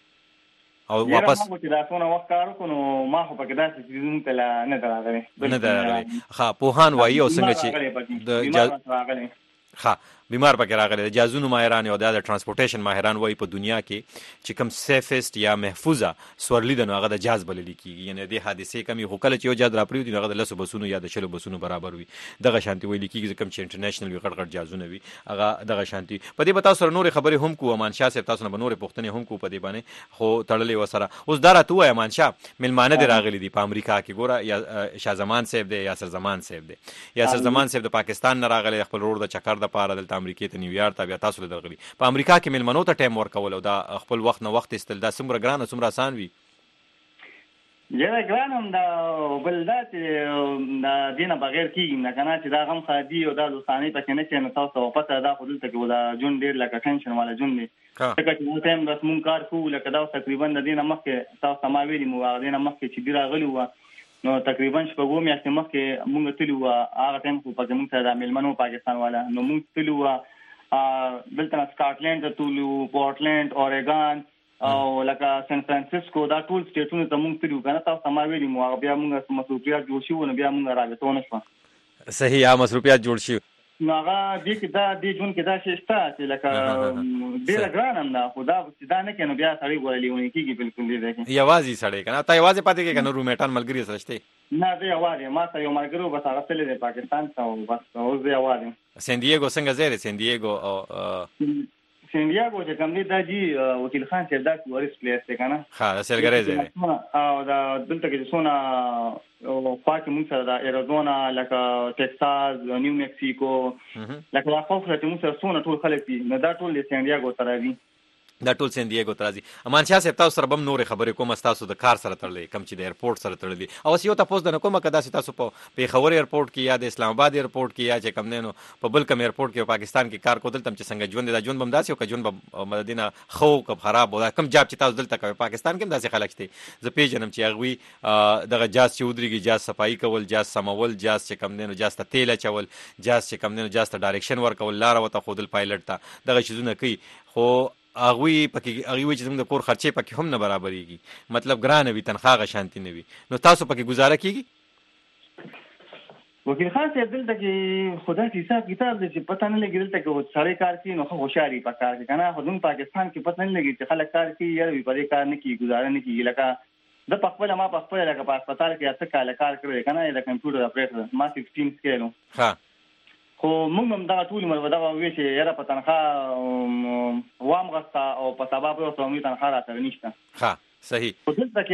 او واپس چې دا څونه وخت کار کو نو ما خو پکې دا چې زموږ ته نه راغله ښه پوهان وایي او څنګه چې د جاز ښه بیمار پکې راغلی د جازونو ماهران او د ترانسپورټیشن ماهران وایي په دنیا کې چې کوم سیفست یا محفوظه سورلی د هغه د جاز بلل کیږي یعنی د حادثې کمی خو کله چې یو جاز راپریو دی هغه د لسو بسونو یا د شلو بسونو برابر وي دغه شانتي ویل کیږي کوم چې انټرنیشنل وی غټ جازونه وي هغه دغه شانتي په دې بتا سره نور خبرې هم کو امان شاه صاحب تاسو نه نور پوښتنې هم کو په دې باندې خو تړلې وسره اوس دا راته وای امان شاه ملمانه دی راغلي دی په امریکا کې ګوره یا شاه زمان صاحب دی یا سر زمان صاحب دی یا سر زمان صاحب د پاکستان نه راغلي خپل ورور د چکر د پاره د امریکا ته نیویارک بیا تاسو درغلي په امریکا کې ملمنو ته ټایم ورکول او دا خپل وخت نه وخت استل دا څومره ګران څومره آسان وي یاره ګرانم دا بل دا چې دا دینه بغیر کېږي نه کنه چې دا غم خادي او دا دوستانه پکې نه چې نو تاسو پته دا خو دلته کې دا جون ډیر لکه ټینشن والا جون دی څنګه چې نو ټایم بس مونږ کار کوو لکه دا تقریبا د دینه مخکې تاسو ما ویلي مو دینه مخکې چې دی راغلی و نو تقریبا شپږو میاشتې مخکې مونږ تلو هغه ټایم خو پکې مونږ سره ملمنو پاکستان والا نو مونږ تلو دلته سکاټلند ته تلو پورټلند اوريګان او لکه سان فرانسیسکو دا ټول سټیټونو ته مونږ تلو کنه تاسو ما ویلي مو بیا مونږ مصروفیات جوړ شو نو بیا مونږ راځو نه شو صحیح یا مصروفیات جوړ شي نو هغه دې کې دا دې جون کې دا شي ستا چې لکه ډیر ګرانم دا خدا دا نه کینو بیا سړی ورلې ونی کیږي بالکل دې ده یوازې سړی کنه تا یوازې پاتې کې کنه رومېټان ملګری سره شته نه دی یوازې ما ته یو ملګری بس هغه تللی دی پاکستان ته او بس اوس دی یوازې سان دیګو څنګه زیره سان دیګو او سان دیګو چې کوم دی دا جی وکیل خان چې دا ټورست پلیس دی کنه ها سیلګری زیره او دا دلته کې څونه پاک موږ سره دا ایریزونا لکه ټکساس نیو میکسیکو لکه دا خو چې موږ سره څونه ټول خلک دي نو دا ټول سان دیګو سره دي دا ټول سان دیګو ترازی امان شاه صاحب تاسو سره بم نور خبرې کوم تاسو د کار سره تړلې کم چې د ایرپورټ سره تړلې او یو تاسو د کومه کدا تاسو په پیښور ایرپورټ کې یا د اسلام آباد ایرپورټ کې یا چې کم نه نو په بل کوم ایرپورټ کې پاکستان کې کار کوتل تم چې څنګه ژوند دا ژوند بم داسې او که ژوند مدینه خو کب خراب ولا کم جاب چې تاسو دلته کوي پاکستان کې داسې خلک شته ز پیژنم چې هغه دغه جاز چودريږي جاز صفائی کول جاز سمول جاز چې کم نه نو جاز ته تیل چول جاز چې کم نه نو جاز ته ډایرکشن ورکول لار وته خودل پایلټ ته دغه شیزونه کوي خو هغه پکې هغه چې موږ د کور خرچې پکې هم نه برابرېږي مطلب ګران وي تنخواه شانتي نه وي نو تاسو پکې گزاره کیږي وکیل خان صاحب دلته کې خدا کی حساب کتاب دې پته نه لګي دلته کې سړی کار کوي نو خوشحالي پکار کوي کنه خو دون پاکستان کې پته نه لګي چې خلک کار کوي یا وی پرې کار نه کوي گزاره نه کوي لکه د پخپل ما پخپل لکه په هسپتال کې اته کال کار کوي کنه د کمپیوټر اپریټر ما 16 سکیلو ها خو موږ هم دا ټول مر ودا وی چې یاره په تنخواه وام غستا او په سبب او سمې تنخواه راته نشته ها صحیح دلته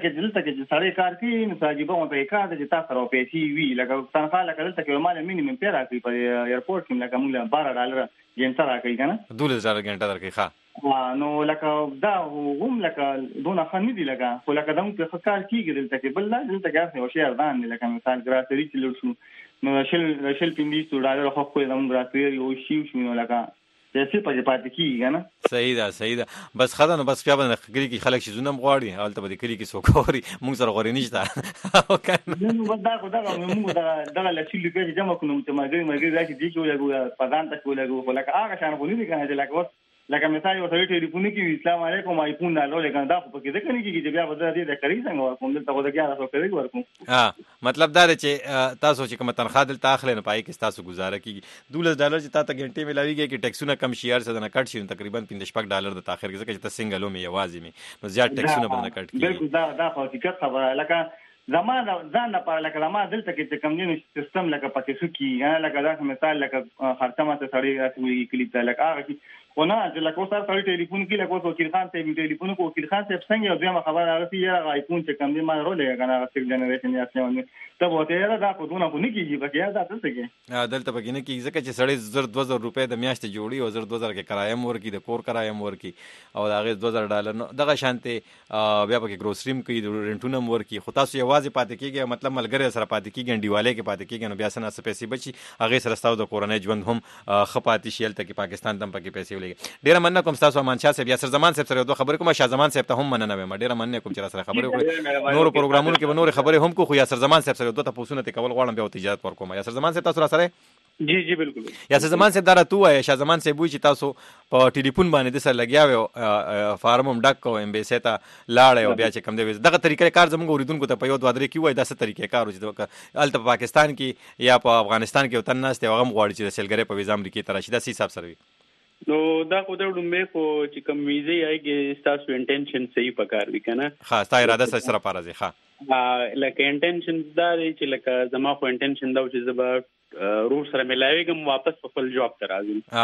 کې سړی کار کوي نو ساجيبه مو په کار د تاسو او پیسې وی لکه تنخواه لکه دلته کې مال مینیمم پیر راکړي په ایرپورټ کې لکه موږ $12 ګنټه راکړي کنه $12 ګنټه درکې ښه نو لکه دا هم لکه دونه خنې دي لکه خو لکه دا په کار کېږي دلته کې بل دلته کې یو شی اردان دي لکه مثال ګراسري چې لور شو نو شل $15 خو کوی زموږ ګراسري یو شی شو نو لکه څه پاتې کیږي نه صحیح ده بس خدای نو بس بیا باندې کلی کې خلک شي زونه غواړي حالت به کلی کې سوکوري موږ سره غوړي نشته او کنه نو دا موږ دا لسی لګي جمع کوم چې مرګي راځي دي چې لګو پدان ته لګو لکه هغه شان غوړي دي کنه لکه لکه مثال یو سړی ټلیفون کوي اسلام علیکم آیفون نه لولې کنه دا په کې ځکه نه کیږي چې بیا وځي دې کوي څنګه ورکوم دلته وځي 1100 کوي ورکوم مطلب دا چې تاسو چې کوم تنخواه دلته اخلي نه پای کې تاسو گزاره کیږي $12 چې تاسو غنټه ملاويږي کې ټیکسونه کم شي ارسه نه کټ شي تقریبا $15 د تاخير کې ځکه چې تاسو سنگلو می یوازې می نو زیات ټیکسونه باندې کټ کیږي بالکل دا حقیقت خبره لکه زمانه ځان لپاره لکه زمانه دلته کې چې کمیونټي سیستم لکه پکې شو کی لکه دا مثال لکه خرڅه ماته سړی راځي کلیپ ته لکه هغه خو نه چې لکه سره سړی ټلیفون کې لکه وکیل خان ته ټلیفون کو وکیل خان ته څنګه یو ځما خبر راغلی یا آیفون چې کم دی ما رولې کنه هغه سیک جنریشن یا څه ته وته دا کو دونه کو نه کیږي بګیا دا څه کې دلته بګینه کیږي ځکه چې سړی $2000 د میاشتې جوړي او $2000 کې کرایم ورکی د کور کرایم ورکی او دا غي $2000 نو دغه شانته بیا پکې ګروسریم کوي د رنټونم ورکی خو تاسو یوازې پاتې کیږي مطلب ملګری سره پاتې کیږي انډیواله کې پاتې کیږي نو بیا سره پیسې بچي هغه سره ستاسو د کورنۍ ژوند هم خپاتې شیل ته کې پاکستان تم پکې پیسې ولګي ډیر مننه کوم تاسو امان شاه صاحب یا سر زمان صاحب سره دوه خبرې کوم شاه زمان صاحب ته هم مننه وایم ډیر مننه کوم چې سره خبرې وکړي نور پروګرامونو کې به نور خبرې هم کو خو یا سر زمان صاحب سره دوه تاسو نه کول غواړم بیا اجازه ورکوم یا سر زمان صاحب تاسو سره جی بالکل یا سر زمان صاحب دا تو یا شاه زمان صاحب وی چې تاسو په ټلیفون باندې د سر لګیاو فارم هم ډک کو امبیسي ته لاړ او بیا چې کم دی دغه طریقې کار زموږ اوریدونکو ته په یو دوادري کې وای دا څه طریقې کار چې الته په پاکستان کې یا په افغانستان کې وطن ناست هغه غواړي چې سیلګری په ویزا امریکا ته راشي دا سی حساب سره نو دا خو ته ډومې خو چې کوم ویزه یې تاسو انټینشن صحیح پکار وی کنه خاص تا اراده سره پارځي ښه لکه انټینشن دا دی چې لکه زما خو انټینشن دا چې زما روح سره ملایوي کوم واپس خپل جاب ته راځم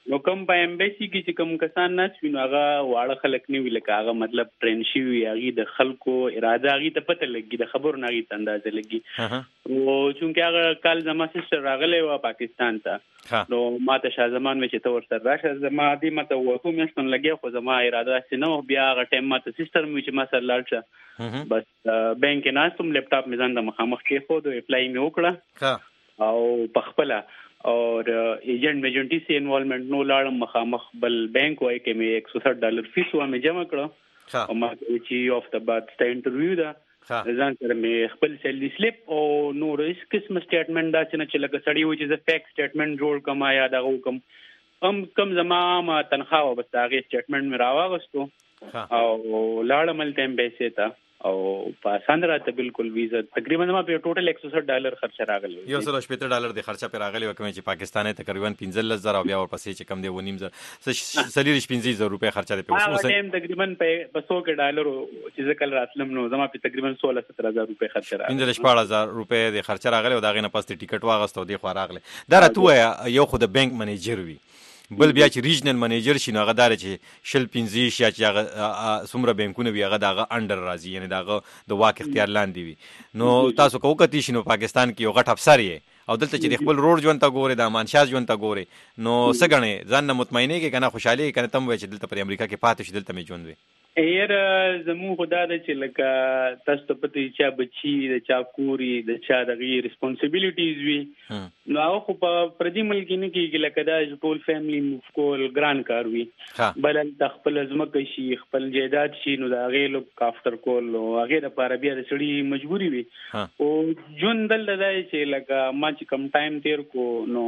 نو کوم په امبیسي کې چې کوم کسان نه وینو هغه واړه خلک نه ویل هغه مطلب ټرین شي هغه د خلکو اراده هغه ته پته لګي د خبرو نه هغه اندازه لګي او چونکه هغه کال زما سیستر راغله و پاکستان ته نو ماته شاه زمان چې تور سره راشه زما دې ماته وته مېشتن لګي خو زما اراده سينو بیا هغه ټایم ماته سیستر مې چې ما سره لاړ بس بانک نه سم لپټاپ مې ځان د مخامخ کې خو د اپلای مې وکړه او پخپله اور ایجنٹ میجنټی سي انوالومنٹ نو لاړم مخامخ بل بانک وای کې مې $160 فیس و مې جمع کړو او ما چې اف د بعد ست انټرویو دا ځان سره مې خپل سیلری سلیپ او نو ریس قسم سټیټمنټ دا چې لکه سړی و چې ز فیک سټیټمنټ جوړ کما یا دا کم کم زما ما تنخواه بس دا غي سټیټمنټ مې راوغستو او لاړم مل ټایم پیسې تا او پاساند راته بالکل ویزا تقریبا ما په ټوټل $160 خرچ راغلی $160 د خرچه پر راغلی وکمه چې پاکستاني تقریبا 15000 او بیا ورپسې چې کم دی ونیم زر سلیری 15000 روپے خرچه دی په اوس ټایم تقریبا په $100 چې ځکه راتلم نو زما په تقریبا 16-17000 روپے خرچه راغلی 15000 روپے د خرچه راغلی او دا غي نه پس ټیکټ واغستو دی خو راغلی دا راته یو خو د بانک منیجر وی بل بیا چې ریجنل منیجر شي نو هغه دار چې شل 15 شي چې هغه سمره بانکونه وی هغه دغه انډر راځي یعنی دغه د واقع اختیار لاندې وي نو تاسو کو کتی شنو پاکستان کې یو غټ افسر یې او دلته چې خپل روډ ژوند ته ګوره د مانشاز ژوند ته ګوره نو سګنه ځان مطمئنه کې کنه خوشاله کنه تم وای چې دلته پر امریکا کې پاتې شې دلته می ژوند وي ایر زمو خدا د چې لکه تاسو ته پته چې بچي د چا کوري د چا دغه ریسپانسیبিলিټیز وي نو هغه خو په پردي ملک نه کې لکه دا ټول فیملی موف کول ګران کار وي بل د خپل ځمکه شي خپل جیدات شي نو دا غي لوک افټر کول او هغه د پاره بیا د سړي مجبوري وي او جون دل دای چې لکه ما چې کم ټایم تیر کو نو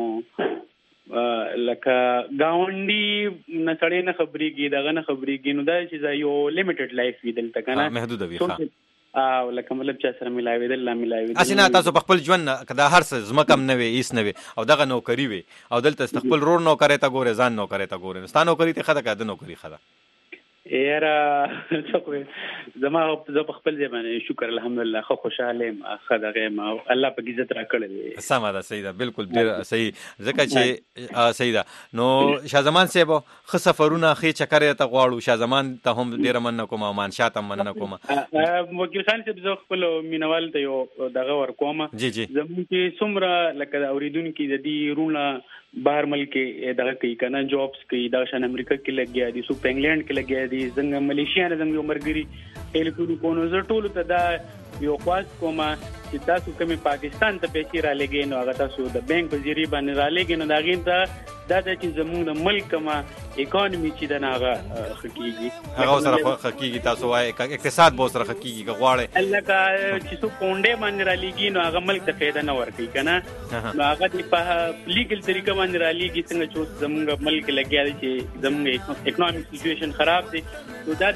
لکه گاونډي نسړې نه خبرېږي دغه نه خبرېږي نو دا چې یو لیمیټډ لایف وی دلته کنه محدود وي او لکه مطلب چې سره ملایوي دل لا ملایوي اسنه تاسو په خپل ژوند کدا هر څه زمکم نه وي هیڅ نه وي او دغه نوکری وي او دلته خپل رور نو کرے تا ګوره ځان نو کرے تا ګوره ستانو کری ته خدا کده نوکری خدا یاره څه زما په خپل ځمانه شکر الحمدلله خو خوشاله ما خدای ما الله په عزت را کړل سمه ده صحیح ده بالکل ډیر صحیح ځکه چې صحیح ده نو شاه زمان صاحب خو سفرونه خې چکرې ته غواړو شاه زمان ته هم ډیر من کوم مان شاته من کوم وکیل خان صاحب زه خپل مینوال ته یو دغه ور کوم جی زموږ کې څومره لکه اوریدونکو د دې رونه بهر ملک دغه کوي کنه جابس کوي دا شان امریکا کې لګیا دي سو په انګلند کې لګیا دي څنګه ملیشیا نه زموږ مرګري ټلیفون کوو زه ټول ته دا یو خاص کومه چې تاسو کوم پاکستان ته پیسې را لګي نو هغه تاسو د بانک په ذریعہ باندې را لګي نو دا غین ته دا چې زموږ د ملک ما اکانومي چې د ناغه حقيقي هغه سره حقيقي تاسو وايي اقتصاد به سره حقيقي غواړي الله کا چې سو پونډه باندې را لګي نو هغه ملک ته فائدہ نه ورکړي کنه نو هغه په لیګل طریقه باندې را لګي څنګه چې زموږ ملک لګیا دي چې زموږ اکانومیک سچويشن خراب دي نو دا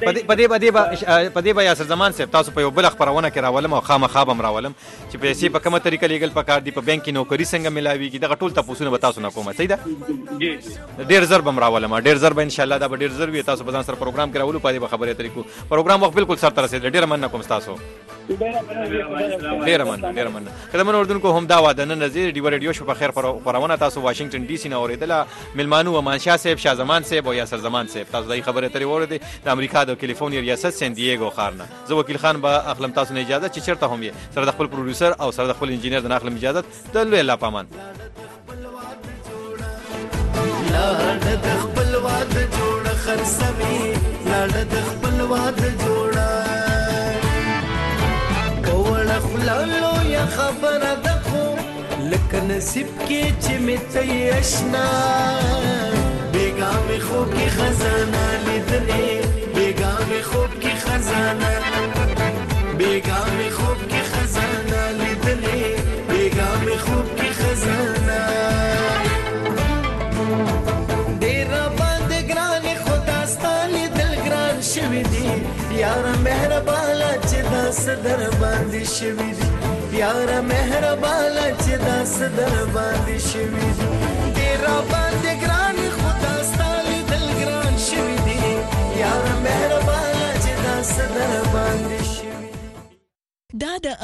په دې یا سر زمان صاحب تاسو په یو بل خبرونه کې راولم او خامخابم راولم چې پیسې په کومه طریقه لیګل پکار دي په بانک کې نوکری څنګه ملاويږي دغه ټول تاسو نه تاسو نه کومه صحیح ده جی ډیر زر بم راولم ډیر زر به ان شاء الله دا ډیر زر وي تاسو په ځان سره پروګرام کې راولو په دې خبره طریقو پروګرام وخت بالکل سره تر رسید ډیر من کوم تاسو ډیر من کله من اردن کو هم دا واده نه نظیر دی ریډیو شو په خیر پرونه تاسو واشنگټن ډي سي نه اوریدله ملمانو و مانشاه صاحب شاه زمان صاحب او یاسر زمان صاحب تاسو دای خبره ترې ورده د امریکا د کالیفورنیا ریاست سان دیيګو خارنه زه وکیل خان به اخلم تاسو نه اجازه چې چیرته هم یې سره د خپل پروډوسر او سره د خپل انجینیر د اخلم اجازه تل الله پامان لاړ د خپل واده جوړ خرڅمي لاړ د خپل واده جوړه کوړه خلالو یا خبره ده خو لکه نصیب کې چې مې آشنا بیګا مې خوب کې خزانه لیدلې بیګا مې خوب کې خزانه بیګا مې خوب کې خزانه لیدلې بیګا مې خوب کې خزانه یاره مهربانه چې داس در باندې شوي دي یاره مهربانه چې داس در باندې شوي دي ډېر باندې ګران خدا ستالي دل ګران شوي دي یاره مهربانه چې داس در باندې شوي دي دا